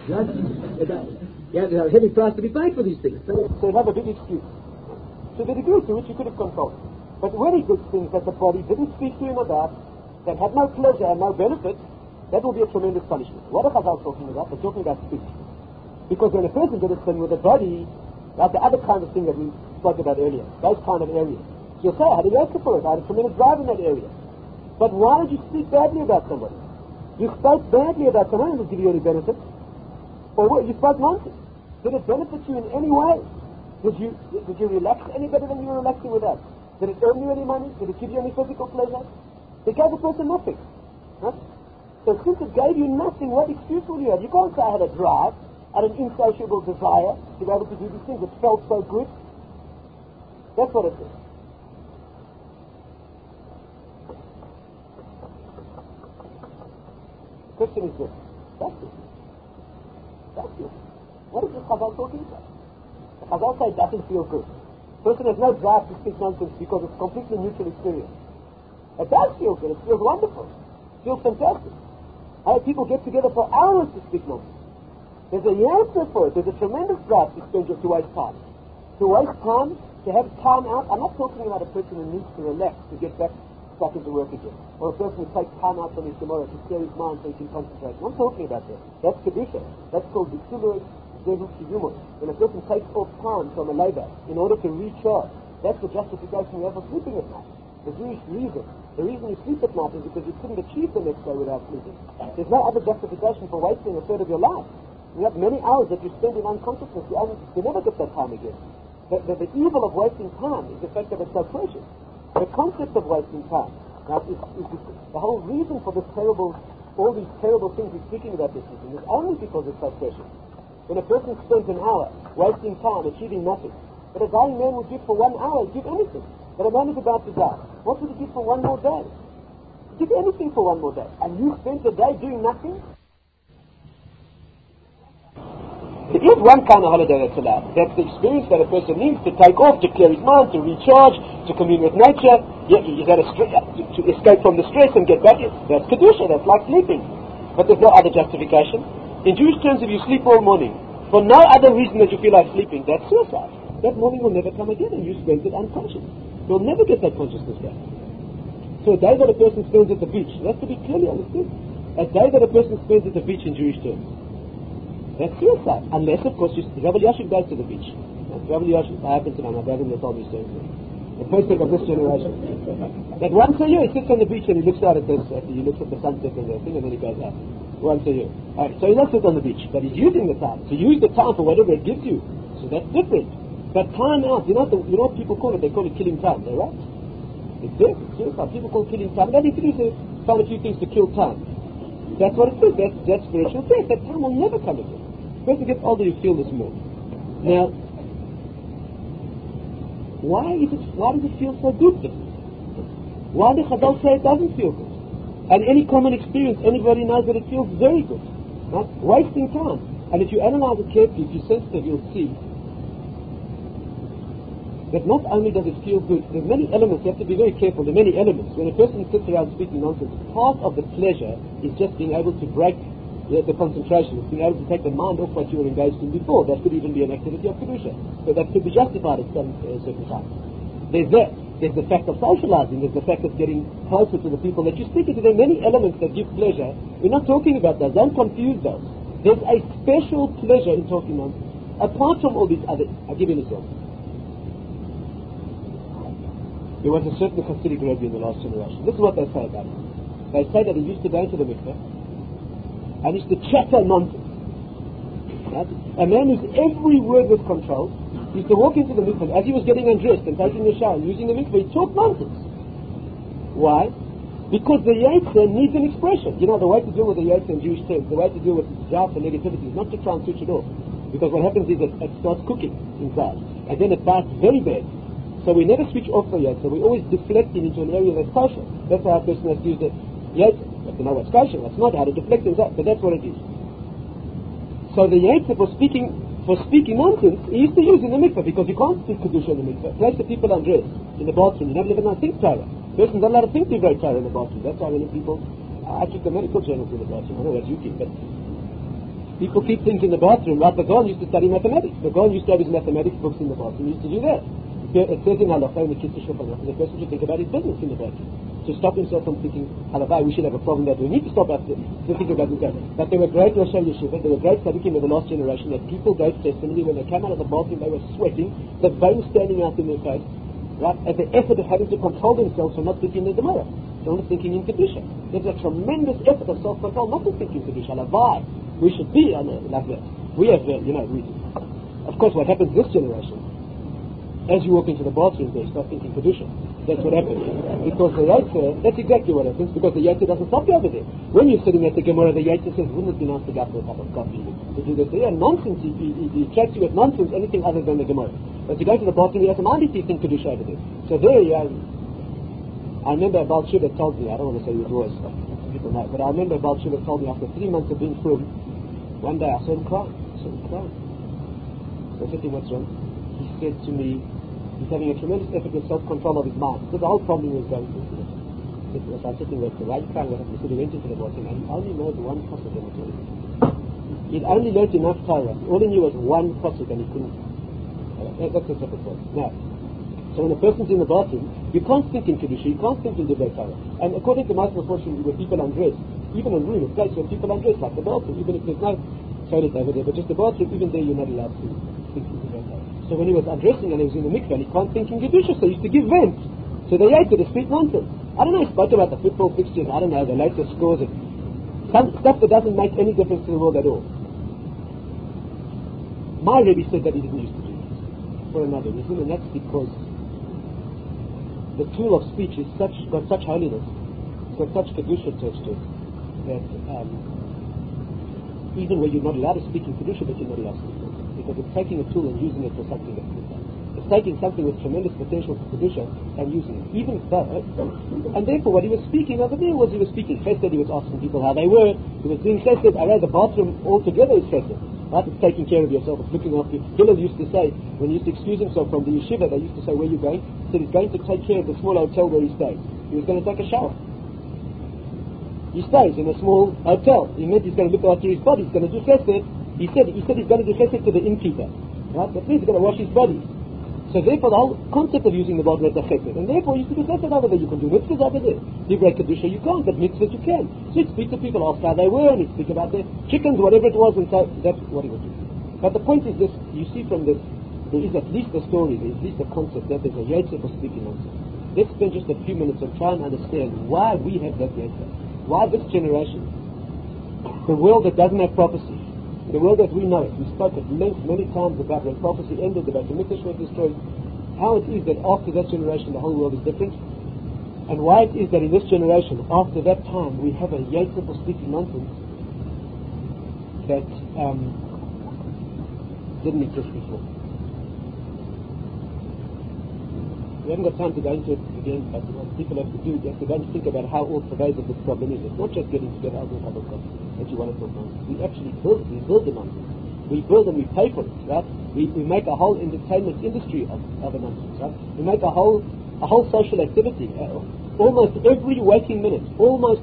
You have a heavy price to be paid for these things. So he'll have a big excuse. To the degree to which he could have controlled. But when he did things that the body didn't speak to him about, that had no pleasure and no benefit, that will be a tremendous punishment. What are Chazal talking about? They're talking about speech. Because when a person did a thing with the body, like the other kind of thing that we spoke about earlier, those kind of areas, you'll say, I had a yoke for it, I had a tremendous drive in that area. But why did you speak badly about somebody? You spoke badly about someone, it didn't give you any benefit. Or what? You spoke nonsense. Did it benefit you in any way? Did you relax any better than you were relaxing with us? Did it earn you any money? Did it give you any physical pleasure? It gave the person nothing. Huh? So since it gave you nothing, what excuse will you have? You can't say I had a drive, I had an insatiable desire to be able to do these things. It felt so good. That's what it is. The question is this. That's it. What is this Chazal talking about? The Chazal say it doesn't feel good. The person has no drive to speak nonsense because it's a completely neutral experience. It does feel good. It feels wonderful. It feels fantastic. People get together for hours to speak nonsense. There's a answer for it. There's a tremendous drive to waste time. To waste time, to have time out. I'm not talking about a person who needs to relax to get back into work again. Or a person who takes time out from his Gemara to clear his mind so he can concentrate. I'm not talking about that. That's Kedusha. That's called B'Tzilur Zevul Kizumot. When a person takes off time from a labor in order to recharge, that's the justification we have for sleeping at night. The Jewish reason. The reason you sleep at night is because you couldn't achieve the next day without sleeping. There's no other justification for wasting a third of your life. You have many hours that you spend in unconsciousness. You never get that time again. the evil of wasting time is the fact that it's so precious. The concept of wasting time, right, is the whole reason for all these terrible things we're speaking about this evening is only because it's so precious. When a person spends an hour wasting time, achieving nothing, but a dying man would give for 1 hour, he'd give anything. But a man is about to die. What would he give for one more day? He'd give anything for one more day. And you spent a day doing nothing? There is one kind of holiday that's allowed. That's the experience that a person needs to take off, to clear his mind, to recharge, to commune with nature. Yeah, to escape from the stress and get back. That's Kedusha, that's like sleeping. But there's no other justification. In Jewish terms, if you sleep all morning, for no other reason that you feel like sleeping, that's suicide. That morning will never come again and you spent it unconscious. You'll never get that consciousness back. So a day that a person spends at the beach, that's to be clearly understood. A day that a person spends at the beach in Jewish terms, that's suicide. Unless, of course, Rabbi Yashiv goes to the beach. Rabbi Yashiv, I happen to know, my brother-in-law told me so. The person of this generation. That once a year he sits on the beach and he looks out at this, he looks at the sunset and the thing, and then he goes out. Once a year. Right, so he doesn't sit on the beach, but he's using the time. So use the time for whatever it gives you. So that's different. But time out, you know what people call it? They call it killing time, is that right? It's death, it's suicide. People call killing time. That if you need to find a few things to kill time. That's what it is. That's spiritual death. That time will never come again. As you get older, you feel this more. Now, why does it feel so good then? Why do Chazal say it doesn't feel good? And any common experience, anybody knows that it feels very good. Right? Wasting time. And if you analyze it carefully, if you're sensitive, you'll see that not only does it feel good, there's many elements, you have to be very careful, there are many elements. When a person sits around speaking nonsense, part of the pleasure is just being able to break the concentration, it's being able to take the mind off what you were engaged in before. That could even be an activity of Kedusha. So that could be justified at some certain time. There's that. There's the fact of socializing. There's the fact of getting closer to the people that you're speaking to. There are many elements that give pleasure. We're not talking about those. Don't confuse those. There's a special pleasure in talking nonsense. Apart from all these other... I'll give you an example. There was a certain Hasidic Rebbe in the last generation. This is what they say about him. They say that he used to go into the mikveh and used to chatter nonsense. Right? A man whose every word was controlled used to walk into the mikveh as he was getting undressed and taking a shower and using the mikveh, he talked nonsense. Why? Because the Yetzer needs an expression. You know, the way to deal with the Yetzer in Jewish terms, the way to deal with drought and negativity is not to try and switch it off. Because what happens is it starts cooking inside. And then it bites very bad. So we never switch off the Yetzer. We always deflect it into an area that's kosher. That's how a person has to use the Yetzer. You have to know what's kosher, what's not, how to deflect things out. But that's what it is. So the Yetzer for speaking nonsense, he used to use in the mikveh, because you can't speak Kedusha in the mikveh. Place the people undressed in the bathroom. You never live in a think Torah. Person's not allowed to think very Torah in the bathroom. That's why many people... I keep the medical journals in the bathroom. I don't know what you keep, but... People keep things in the bathroom. Right? The Gaon used to study mathematics. The Gaon used to have his mathematics books in the bathroom. He used to do that. It says in Halakha, in the Kitzur Shulchan Aruch, the person should think about his business in the bathroom. To stop himself from thinking, Halakha, we should have a problem that we need to stop us to think about this. But there were great Rosh Yeshiva, there were great tzaddikim of the last generation that people gave testimony when they came out of the bathroom, they were sweating, the veins standing out in their face, right, at the effort of having to control themselves from not thinking in the Gemara, from not thinking in Kedusha. There's a tremendous effort of self-control not to think in Kedusha. Halakha, we should be like that. We have, of course, what happens this generation, as you walk into the bathroom, they start thinking Kedusha. That's what happens. Because the Yetzer, that's exactly what happens, because the Yetzer doesn't stop you over there. When you're sitting at the Gemara, the Yetzer says, wouldn't it be nice to go for a cup of coffee? To do this. Yeah, nonsense. He attracts you with nonsense, anything other than the Gemara. But you go to the bathroom, he has a mind if you think Kedusha over there. So there you are. I remember Baal Shuvah told me, I don't want to say his voice, but people know, but I remember Baal Shuvah told me after 3 months of being frum, one day I saw him crying. So I said to him, what's wrong? He said to me, he's having a tremendous effort with self-control of his mind. Because the whole problem was going through this. So I'm sitting there, why are you crying? He said he went into the bathroom and he only knows one pasuk in the Torah. He'd only learned enough Torah. All he knew was one pasuk and he couldn't. That's a separate point. Now, so when a person's in the bathroom, you can't think in Kedusha, you can't think in Divrei Torah. And according to my proportion, where people undress, even in room, a place where people undress, like the bathroom, even if there's no toilet over there, but just the bathroom, even there you're not allowed to think in Divrei Torah. So when he was undressing and he was in the mikveh, he can't think in Kedusha, so he used to give vent. So they ate to the speak nonsense. I don't know, he spoke about the football fixtures, I don't know, the latest scores, and some stuff that doesn't make any difference to the world at all. My Rebbe said that he didn't used to do that. for another. You see, and that's because the tool of speech is got such holiness, it's got such kedusha attached to it, that even when you're not allowed to speak in kedusha, but you're not allowed to speak in it, because it's taking a tool and using it for something that's good. It's taking something with tremendous potential for kedusha and using it. Even though, and therefore what he was speaking over there was he was speaking chesed, he was asking people how they were, he was doing chesed. I read the bathroom altogether is chesed. Right? It's taking care of yourself, it's looking after you. Hillel used to say, when he used to excuse himself from the yeshiva, they used to say, where are you going? He said he's going to take care of the small hotel where he stays. He was going to take a shower. He stays in a small hotel. He meant he's going to look after his body, he's going to do chesed. He said he's going to do chesed to the innkeeper. Right? That means he's going to wash his body. So therefore the whole concept of using the water is affected. And therefore you can do chesed over there, you can do mitzvahs over there. You break kedusha, you can't, but mitzvahs you can. So he'd speak to people, ask how they were, and he'd speak about their chickens, whatever it was, and so that's what he would do. But the point is this, you see from this, there is at least a story, there is at least a concept that there's a yetzer for speaking nonsense. Let's spend just a few minutes and try and understand why we have that yetzer. Why this generation, the world that doesn't have prophecy, the world as we know it, we spoke at length many times about when prophecy ended, about the Mikdash was destroyed, how it is that after that generation the whole world is different, and why it is that in this generation, after that time, we have a yetzer for speaking nonsense that didn't exist before. We haven't got time to go into it again, but what people have to do is to go and think about how all pervasive this problem is. It's not just getting together as a couple of that you want to talk nonsense. We actually build the nonsense. We build and we pay for it, right? We make a whole entertainment industry of a nonsense, right? We make a whole social activity. Almost every waking minute of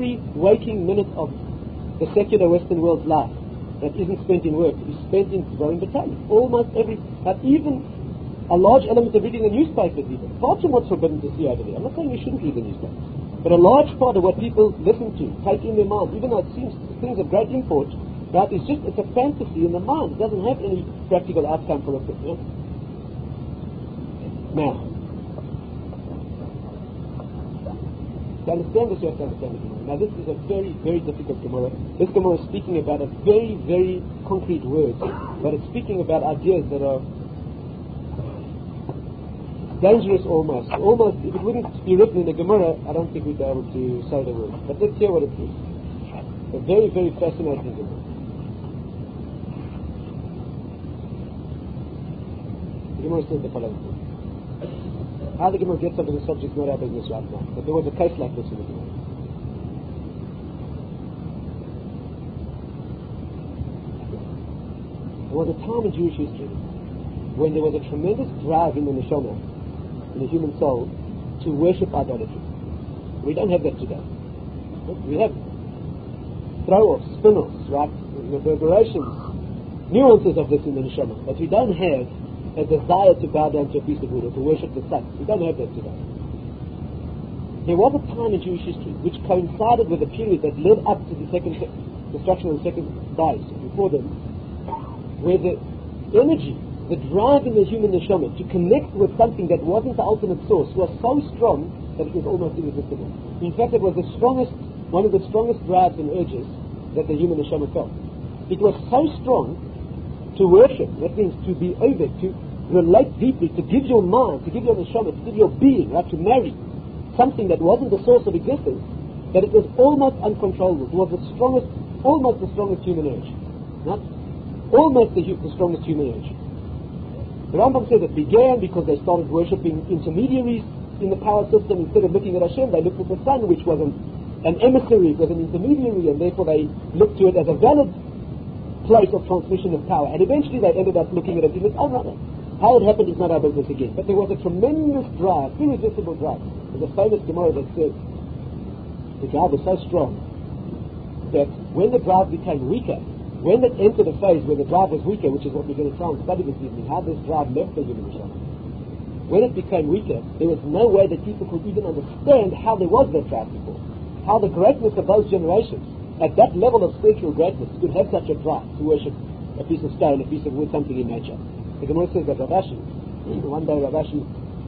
the secular Western world's life that isn't spent in work is spent in growing battalions. Almost every, but even a large element of reading the newspapers even. Apart from what's forbidden to see over there. I'm not saying you shouldn't read the newspaper. But a large part of what people listen to, take in their mind, even though it seems things of great import, right, it's a fantasy in the mind. It doesn't have any practical outcome for a person. Now, to understand this, you have to understand the Gemara. Now, this is a very, very difficult Gemara. This Gemara is speaking about a very, very concrete words, but it's speaking about ideas that are dangerous almost. If it wouldn't be written in the Gemara, I don't think we'd be able to say the words. But let's hear what it is. A very, very fascinating Gemara. The Gemara says the following thing. How the Gemara gets onto the subject is not our business right now. But there was a case like this in the Gemara. There was a time in Jewish history when there was a tremendous drive in the neshama, in the human soul, to worship idolatry. We don't have that today. We have throw-offs, spin-offs, right? Reverberations, nuances of this in the neshama, but we don't have a desire to bow down to a piece of wood or to worship the sun. We don't have that today. There was a time in Jewish history which coincided with a period that led up to the destruction of the second Bais, before them, where the energy, the drive in the human neshama to connect with something that wasn't the ultimate source was so strong that it was almost irresistible. In fact, it was one of the strongest drives and urges that the human neshama felt. It was so strong to worship, that means to be over, to relate deeply, to give your mind, to give your neshama, to give your being, right, to marry something that wasn't the source of existence, that it was almost uncontrollable. It was almost the strongest human urge. Right? Almost the strongest human urge. The Rambam says it began because they started worshipping intermediaries in the power system. Instead of looking at Hashem, they looked at the sun, which was an emissary, it was an intermediary, and therefore they looked to it as a valid place of transmission of power. And eventually they ended up looking at it and said, oh no, how it happened is not our business again. But there was a tremendous drive, irresistible drive. There's a famous Gemara that says the drive was so strong that when the drive became weaker, when it entered a phase where the drive was weaker, which is what we're going to try and study this evening, how this drive left the human neshama. When it became weaker, there was no way that people could even understand how there was that drive before. How the greatness of those generations, at that level of spiritual greatness, could have such a drive to worship a piece of stone, a piece of wood, something in nature. The Gemara says that Ravashi, one day Ravashi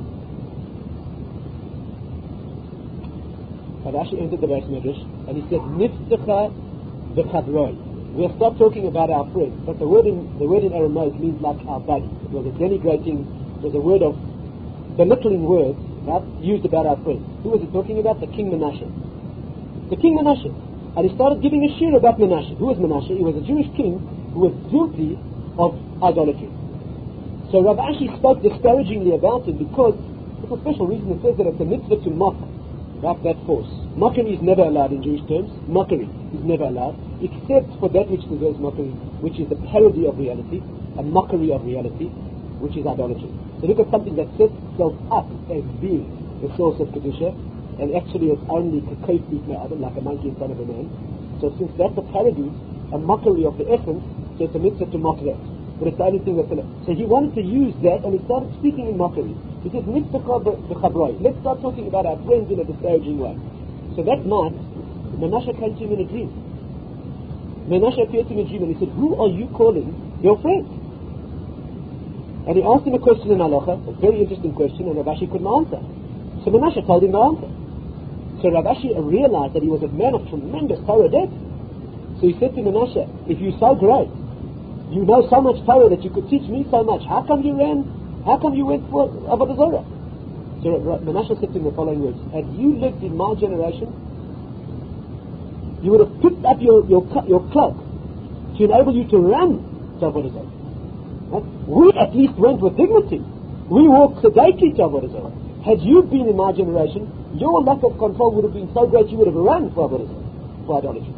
entered the Beis Medrash and he said, Niftecha v'chadroi. We'll stop talking about our friends, but the word in Aramaic means like our buddy. It was a denigrating, it was a word of belittling word, right, used about our friend. Who was he talking about? The King Menashe. The King Menashe. And he started giving a shir about Menashe. Who was Menashe? He was a Jewish king who was guilty of idolatry. So Rav Ashi spoke disparagingly about him because, for a special reason, it says that it's a mitzvah to mock, right, that force. Mockery is never allowed in Jewish terms. Mockery is never allowed, except for that which deserves mockery, which is the parody of reality, a mockery of reality, which is idolatry. So look at something that sets itself up as being the source of Kedusha, and actually it's only kakayf b'fnei Adam, like a monkey in front of a man. So since that's a parody, a mockery of the essence, so it's a mitzvah to mock that. But it's the only thing that's in it. So he wanted to use that, and he started speaking in mockery. He said, mitzvah b'chabroi. Let's start talking about our friends in a disparaging way. So that night, Menashe came to him in a dream. Menashe appeared to him in a dream, and he said, who are you calling your friend? And he asked him a question in halacha, a very interesting question, and Rav Ashi couldn't answer. So Menashe told him the answer. So Rav Ashi realized that he was a man of tremendous Torah depth. So he said to Menashe, if you're so great, you know so much Torah that you could teach me so much, how come you went for Avodah Zarah? So Menashe said to him the following words, had you lived in my generation, you would have picked up your cloak to enable you to run to Avodah Zarah. Right? We at least went with dignity. We walked sedately to Avodah Zarah. Had you been in my generation, your lack of control would have been so great you would have run for Avodah Zarah, for idolatry.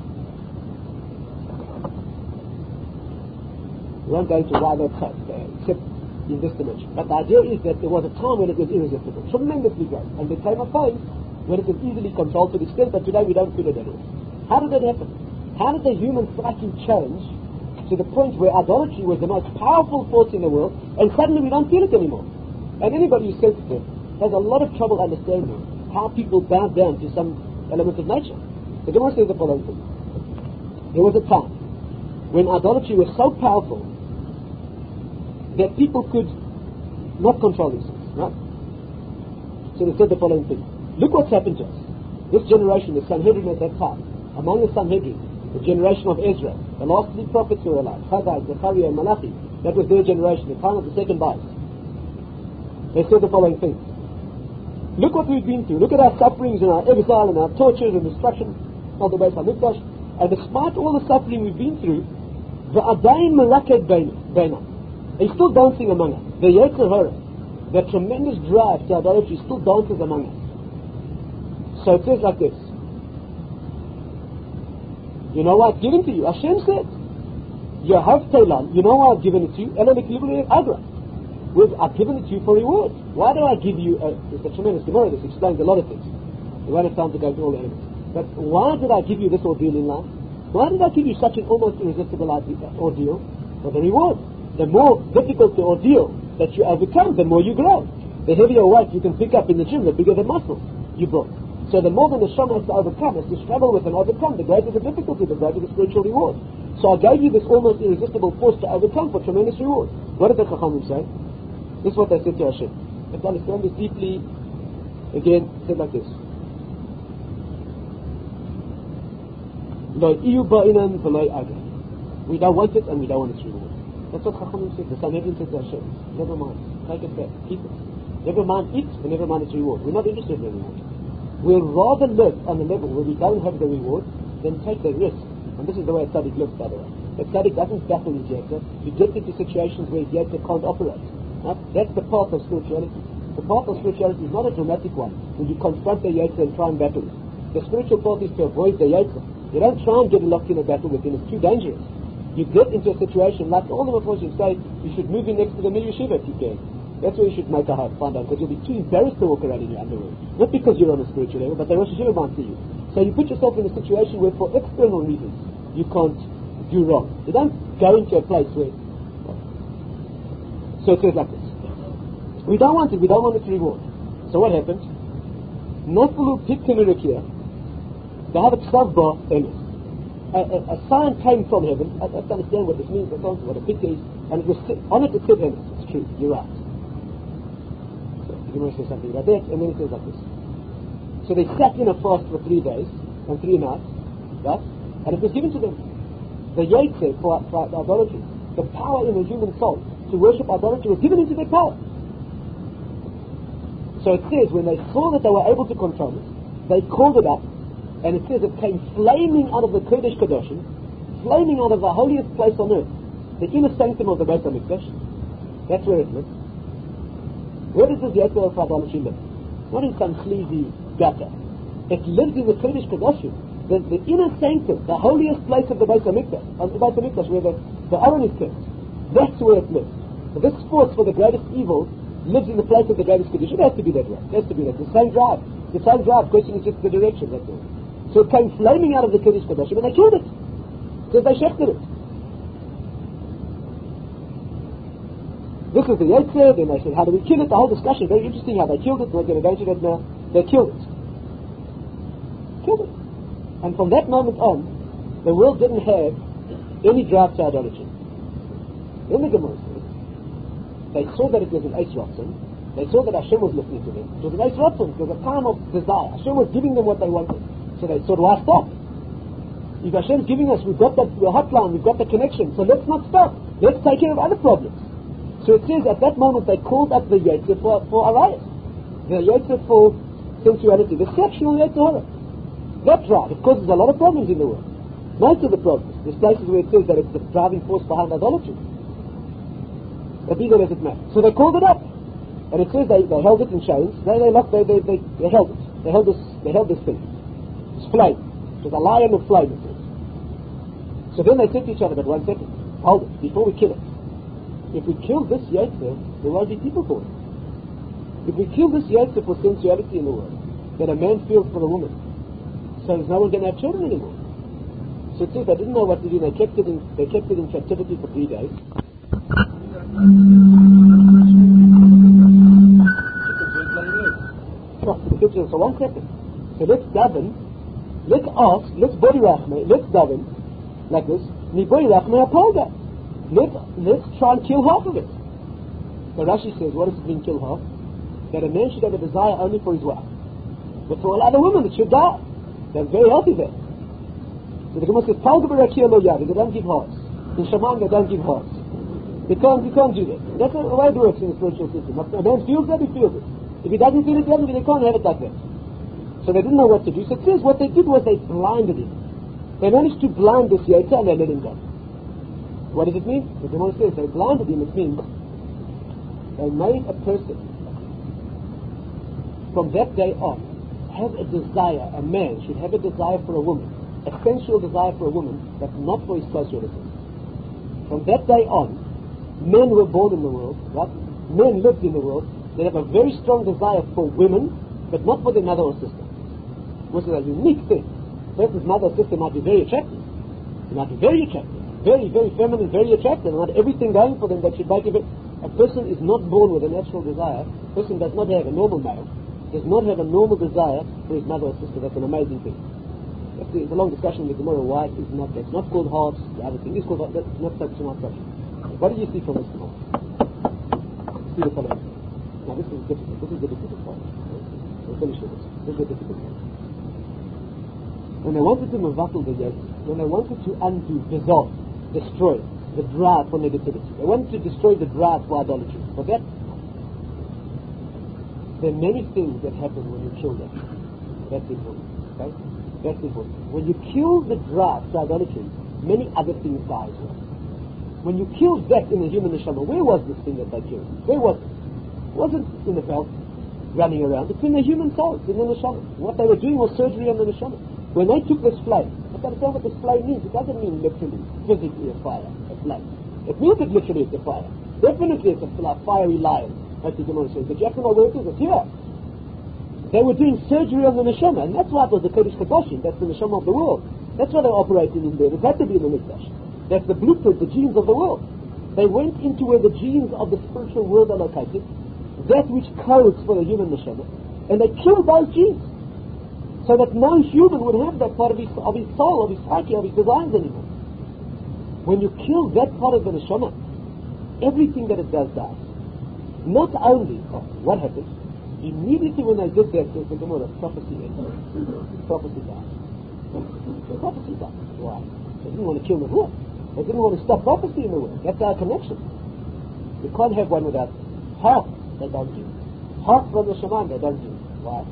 We won't go into why that's so, except in this dimension. But the idea is that there was a time when it was irresistible, tremendously great, and there came a phase when it was easily controlled to the extent that today we don't feel it at all. How did that happen? How did the human psyche change to the point where idolatry was the most powerful force in the world, and suddenly we don't feel it anymore? And anybody who's sensitive has a lot of trouble understanding how people bow down to some element of nature. The Gemara says the following thing. There was a time when idolatry was so powerful that people could not control themselves, right? So they said the following thing. Look what's happened to us. This generation, the Sanhedrin at that time, among the Sanhedrin, the generation of Ezra, the last three prophets who were alive, Haggai, Zechariah, and Malachi, that was their generation, the time of the second bias. They said the following thing. Look what we've been through. Look at our sufferings and our exile and our tortures and destruction of the Beis HaMikdash. And despite all the suffering we've been through, the Adain Melaked Beina, he's still dancing among us. The Yetzer Hara, the tremendous drive to idolatry, still dances among us. So it says like this. You know why it's given to you? Hashem said, Yehav Teilan, you know why I've given it to you? Agra. I've given it to you for reward. Why do I give you it's a tremendous Gemara, this explains a lot of things. We won't have time to go through all the elements. But why did I give you this ordeal in life? Why did I give you such an almost irresistible ordeal? For the reward. The more difficult the ordeal that you overcome, the more you grow. The heavier weight you can pick up in the gym, the bigger the muscles you brought. So the more the neshama has to overcome, has to struggle with and overcome, the greater the difficulty, the greater the spiritual reward. So I gave you this almost irresistible force to overcome for tremendous reward. What did the Chachamim say? This is what they said to Hashem. Let's understand this deeply. Again, said like this. We don't want it and we don't want its reward. That's what Chachamim said. The Sanhedrin said to Hashem, never mind, take it back, keep it. Never mind it and never mind its reward. We're not interested in the reward. We'll rather live on the level where we don't have the reward than take the risk. And this is the way a tzaddik lives, by the way. A tzaddik doesn't battle his yetzer. He gets into situations where his yetzer can't operate. Right? That's the path of spirituality. The path of spirituality is not a dramatic one, when you confront the yetzer and try and battle it. The spiritual path is to avoid the yetzer. You don't try and get locked in a battle with him. It's too dangerous. You get into a situation like all the Mephoshim say, you should move in next to the Mir Yeshiva if you can. That's where you should make a house, find out, because you'll be too embarrassed to walk around in your underwear. Not because you're on a spiritual level, but the Rosh Yeshiva might see you. So you put yourself in a situation where for external reasons you can't do wrong. You don't go into a place where... So it says like this. We don't want it, we don't want its reward. So what happened? Nafulu Pitkamirukia. They have a tzavba emes. A sign came from heaven. I don't understand what this means, I don't know what a picture is, and it was on it said emes. It's true, you're right. You want to say something about that, and then it says like this. So they sat in a fast for 3 days and 3 nights, right? And it was given to them. The yetzer for idolatry, the power in the human soul to to worship idolatry was given into their power. So it says, when they saw that they were able to control it, they called it up, and it says it came flaming out of the Kodesh Kadoshim, flaming out of the holiest place on earth, the inner sanctum of the Beit HaMikdash. That's where it lives. Where does this Yetzer of idolatry live? Not in some sleazy gutter. It lives in the Kodesh Kadoshim, the inner sanctum, the holiest place of the Beit HaMikdash, where the Aron is kept. That's where it lives. But this force for the greatest evil lives in the place of the greatest Kedusha. It has to be that way. It has to be that. The same drive. Question is just the direction, that's all. So it came flaming out of the Kodesh Kadoshim, and they killed it. Because they shechted it. This is the Yetzer. Then they said, how do we kill it? The whole discussion, very interesting how they killed it. We're going to go into that now. They killed it. Killed it. And from that moment on, the world didn't have any drive to idolatry. Then the Gemara says, they saw that it was an Eis Ratzon. They saw that Hashem was listening to them. It was an Eis Ratzon. It was a time of desire. Hashem was giving them what they wanted. So they thought, why stop? If Hashem's giving us, we've got the hotline, we've got the connection, so let's not stop. Let's take care of other problems. So it says at that moment they called up the Yetzer for Arayas. The Yetzer for sensuality, the sexual Yetzer. That's right. It causes a lot of problems in the world. Most of the problems. There's places where it says that it's the driving force behind idolatry. But be that as it may. So they called it up. And it says they held it in chains. They held it. They held this thing. This flame. It was a lion of flame, it says. So then they said to each other, but 1 second, hold it, before we kill it. If we kill this Yetzer, there won't be people born. If we kill this Yetzer for sensuality in the world, that a man feels for a woman, so there's no one going to have children anymore. So it says they didn't know what to do. They kept it in captivity for 3 days. So 1 second. So let's daven. Let's ask. Let's body rachme. Let's daven like this. Ni body rachme apolga. Let's try and kill half of it. So Rashi says, what does it mean, kill half? That a man should have a desire only for his wife, but for all other women it should die. They're very healthy there. So the Gemara says, Palga b'rakia lo yavi. They don't give hearts. In Shaman they don't give hearts. You can't do that. That's the way it works in the spiritual system. If a man feels that, he feels it. If he doesn't feel it, they can't have it like that. So they didn't know what to do. So it says what they did was they blinded him. They managed to blind this Yetzer and they let him go. What does it mean? The Gemara says they blinded him. It means they made a person from that day on have a desire. A man should have a desire for a woman, a sensual desire for a woman, but not for his close relatives. From that day on, men were born in the world, right? Men lived in the world. They have a very strong desire for women, but not for their mother or sister. Which is a unique thing. A person's mother or sister might be very attractive. They might be very attractive. Very, very feminine, very attractive. Not everything going for them that should make it. A person is not born with a natural desire. A person does not have a normal male. Does not have a normal desire for his mother or sister. That's an amazing thing. It's a long discussion with Gemara why it is not that. It's not called hearts. The other thing is called hearts. That's not focusing on such. What do you see from this Gemara? See the following. Now this is difficult. This is the difficult part. We'll finish with this. This is the difficult part. When they wanted to mevatel the Yetzer, when they wanted to undo, dissolve, destroy the drive for negativity, they wanted to destroy the drive for idolatry. For that, there are many things that happen when you kill them. That's important. Okay? That's important. When you kill the drive to idolatry, many other things die as well. When you kill that in the human neshama, where was this thing that they killed? Where was it? It wasn't in the belt, running around. It's in the human soul, it's in the neshama. What they were doing was surgery on the neshama. When they took this flame, I have to understand what this flame means. It doesn't mean literally, physically a fire, a flame. It means it literally is a fire. Definitely it's a fiery lion, as the Gemara says. But you have to know where it is. It's here. They were doing surgery on the neshama, and that's why it was the Kodesh Kadoshim. That's the neshama of the world. That's why they're operating in there. It had to be in the Mikdash. That's the blueprint, the genes of the world. They went into where the genes of the spiritual world are located, that which codes for the human neshama, and they killed those genes, so that no human would have that part of his soul, of his psyche, of his designs anymore. When you kill that part of the neshama, everything that it does dies. Not only, what happens? Immediately when they did that, the Gemara, prophecy ended. Prophecy died. Prophecy died. Why? They didn't want to kill the world. They didn't want to stop prophecy in the world. That's our connection. You can't have one without half they don't do. Half from the Shemaim they don't do. Why?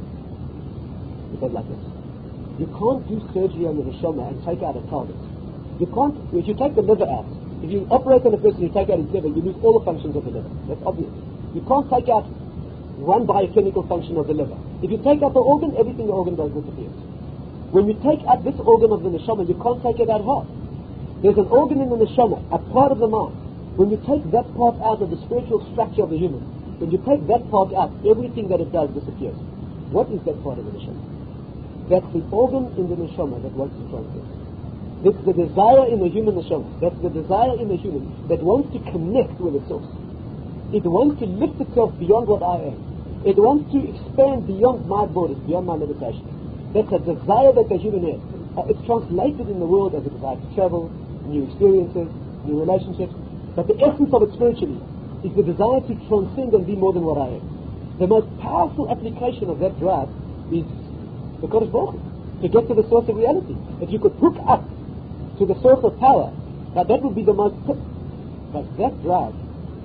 Because like this. You can't do surgery on the neshama and take out a target. You can't, if you take the liver out, if you operate on a person, you take out his liver, you lose all the functions of the liver. That's obvious. You can't take out one biochemical function of the liver. If you take out the organ, everything the organ does disappears. When you take out this organ of the neshama, you can't take it out half. There's an organ in the neshama, a part of the mind. When you take that part out of the spiritual structure of the human, when you take that part out, everything that it does disappears. What is that part of the neshama? That's the organ in the neshama that wants to transcend. It's the desire in the human neshama. That's the desire in the human that wants to connect with its source. It wants to lift itself beyond what I am. It wants to expand beyond my borders, beyond my limitations. That's a desire that the human has. It's translated in the world as a desire to travel, new experiences, new relationships. But the essence of it spiritually is the desire to transcend and be more than what I am. The most powerful application of that drive is the Kodesh Baruch Hu, to get to the source of reality. If you could hook up to the source of power, now that would be the most tip. But that drive,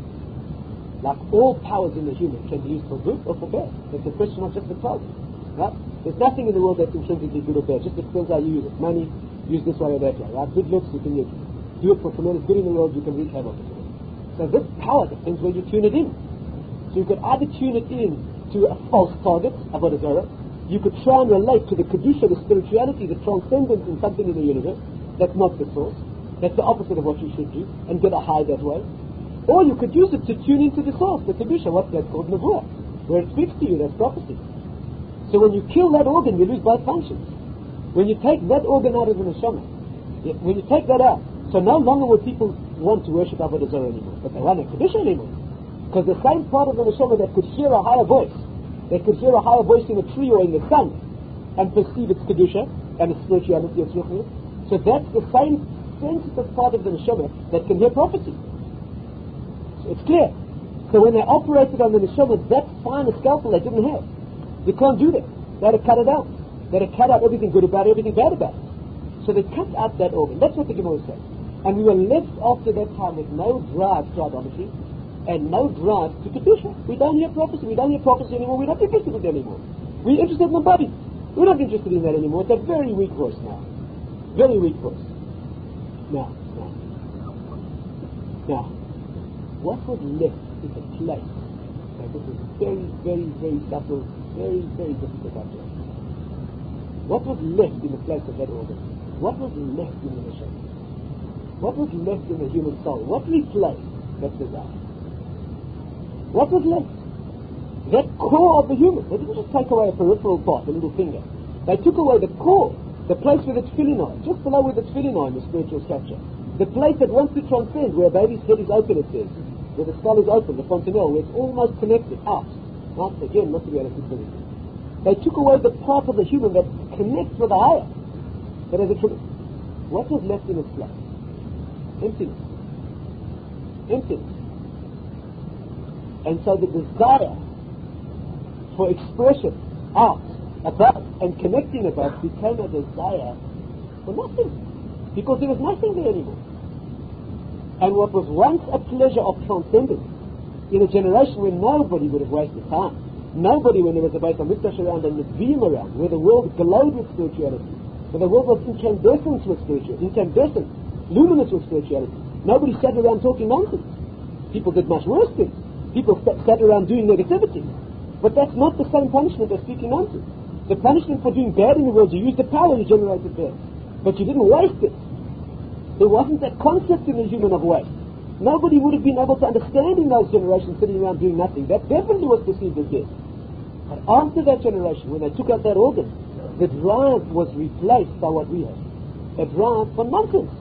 like all powers in the human, can be used for good or for bad. It's a question of just the target. Right? There's nothing in the world that's intrinsically good or bad. Just depends how you use it. Money, use this way or that way. Right? Good looks, you can do it for tremendous good in the world, you can wreak havoc. So this power depends where you tune it in. So you could either tune it in to a false target, Avodah Zarah. You could try and relate to the Kedusha, the spirituality, the transcendence in something in the universe. That's not the source. That's the opposite of what you should do, and get a high that way. Or you could use it to tune into the source, the Kedusha, what's that called? Nevuah, where it speaks to you, that's prophecy. So when you kill that organ, you lose both functions. When you take that organ out of the neshama, when you take that out, so no longer will people want to worship Avodah Zarah anymore, but they won't have Kedusha anymore. Because the same part of the neshama that could hear a higher voice, they could hear a higher voice in a tree or in the sun and perceive its Kedusha and its spirituality, its ruchnius. So that's the same sensitive part of the neshama that can hear prophecy. So it's clear. So when they operated on the neshama, that finer scalpel they didn't have. You can't do that. They had to cut it out. They had to cut out everything good about it, everything bad about it. So they cut out that organ. That's what the Gemara says. And we were left after that time with no drive to idolatry and no drive to Kedusha. We don't hear prophecy. We don't hear prophecy anymore. We're not interested in it anymore. We're interested in the body. We're not interested in that anymore. It's a very weak voice now. Very weak voice. Now, what was left is a place. Now, this is very, very, very subtle, very, very difficult object. What was left in the place of that organ? What was left in the neshama? What was left in the human soul? What replaced that desire? What was left? That core of the human. They didn't just take away a peripheral part, a little finger. They took away the core, the place where the tefillin are, just below where the tefillin are in the spiritual structure. The place that wants to transcend, where a baby's head is open, it says, where the skull is open, the fontanelle, where it's almost connected, out. Not again, not to be able to physically. They took away the part of the human that connects with the higher. That is a truth. What was left in its place? Emptiness. Emptiness. And so the desire for expression out, above, and connecting above became a desire for nothing. Because there was nothing there anymore. And what was once a pleasure of transcendence in a generation where nobody would have wasted time, nobody, when there was a Beit HaMikdash around and the Nevi'im around, where the world glowed with spirituality, where the world was incandescent with spirituality, incandescent, luminous with spirituality, nobody sat around talking nonsense. People did much worse things. People sat around doing negativity. But that's not the same punishment as speaking nonsense. The punishment for doing bad in the world, you used the power you generated there. But you didn't waste it. There wasn't that concept in the human of waste. Nobody would have been able to understand in those generations sitting around doing nothing. That definitely was perceived as death. But after that generation, when they took out that organ, the drive was replaced by what we have. A drive for nonsense.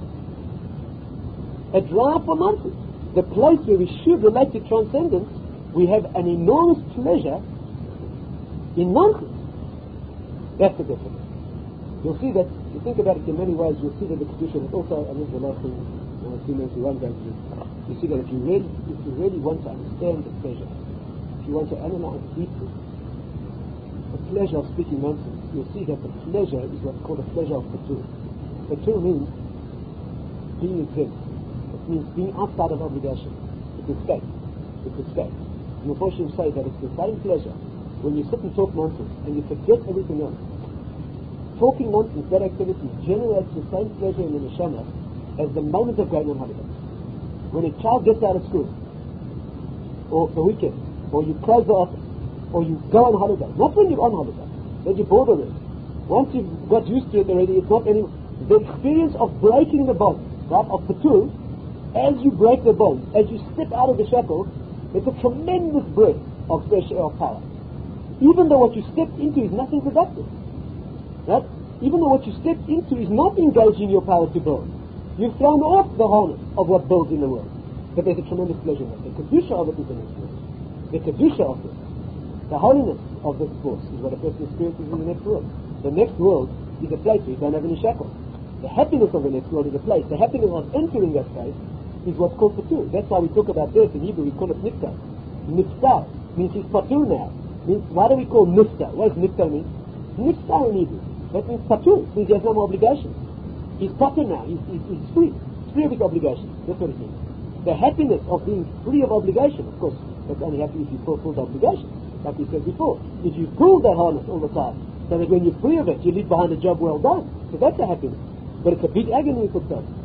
A drive for nonsense. The place where we should relate to transcendence, we have an enormous pleasure in nonsense. That's the difference. You'll see that, if you think about it in many ways, you'll see that the Kedusha is also, and this is the last thing, a few minutes we won't go into, you see that if you really want to understand the pleasure, if you want to analyze deeply the pleasure of speaking nonsense, you'll see that the pleasure is what's called a pleasure of Patur. Patur means being exempt. It means being outside of obligation. It's escape. It's escape. And Mephoshim say that it's the same pleasure when you sit and talk nonsense and you forget everything else. Talking nonsense, that activity generates the same pleasure in the neshama as the moment of going on holiday. When a child gets out of school, or the weekend, or you close the office, or you go on holiday. Not when you're on holiday, then you're bored already. Once you've got used to it already, it's not any. The experience of breaking the bond, right, of Patur, as you break the bond, as you step out of the shackles, it's a tremendous breath of fresh air of power. Even though what you stepped into is nothing productive. Right? Even though what you stepped into is not engaging your power to build. You've thrown off the harness of what builds in the world. But there's a tremendous pleasure in it. The kedusha of it is the next world. The kedusha of it, the holiness of this force is what a person experiences in the next world. The next world is a place where you don't have any shackles. The happiness of the next world is a place. The happiness of entering that place is what's called patur. That's why we talk about death in Hebrew. We call it niftar. Niftar means he's patur now. Means, why do we call niftar? What does niftar mean? Niftar in Hebrew. That means patur. Means he has no more obligations. He's patur now. He's free. He's free of his obligations. That's what it means. The happiness of being free of obligation, of course, that's only happy if you fulfill the obligation. Like we said before. If you pull that harness all the time, so that when you're free of it, you leave behind a job well done. So that's a happiness. But it's a big agony for itself.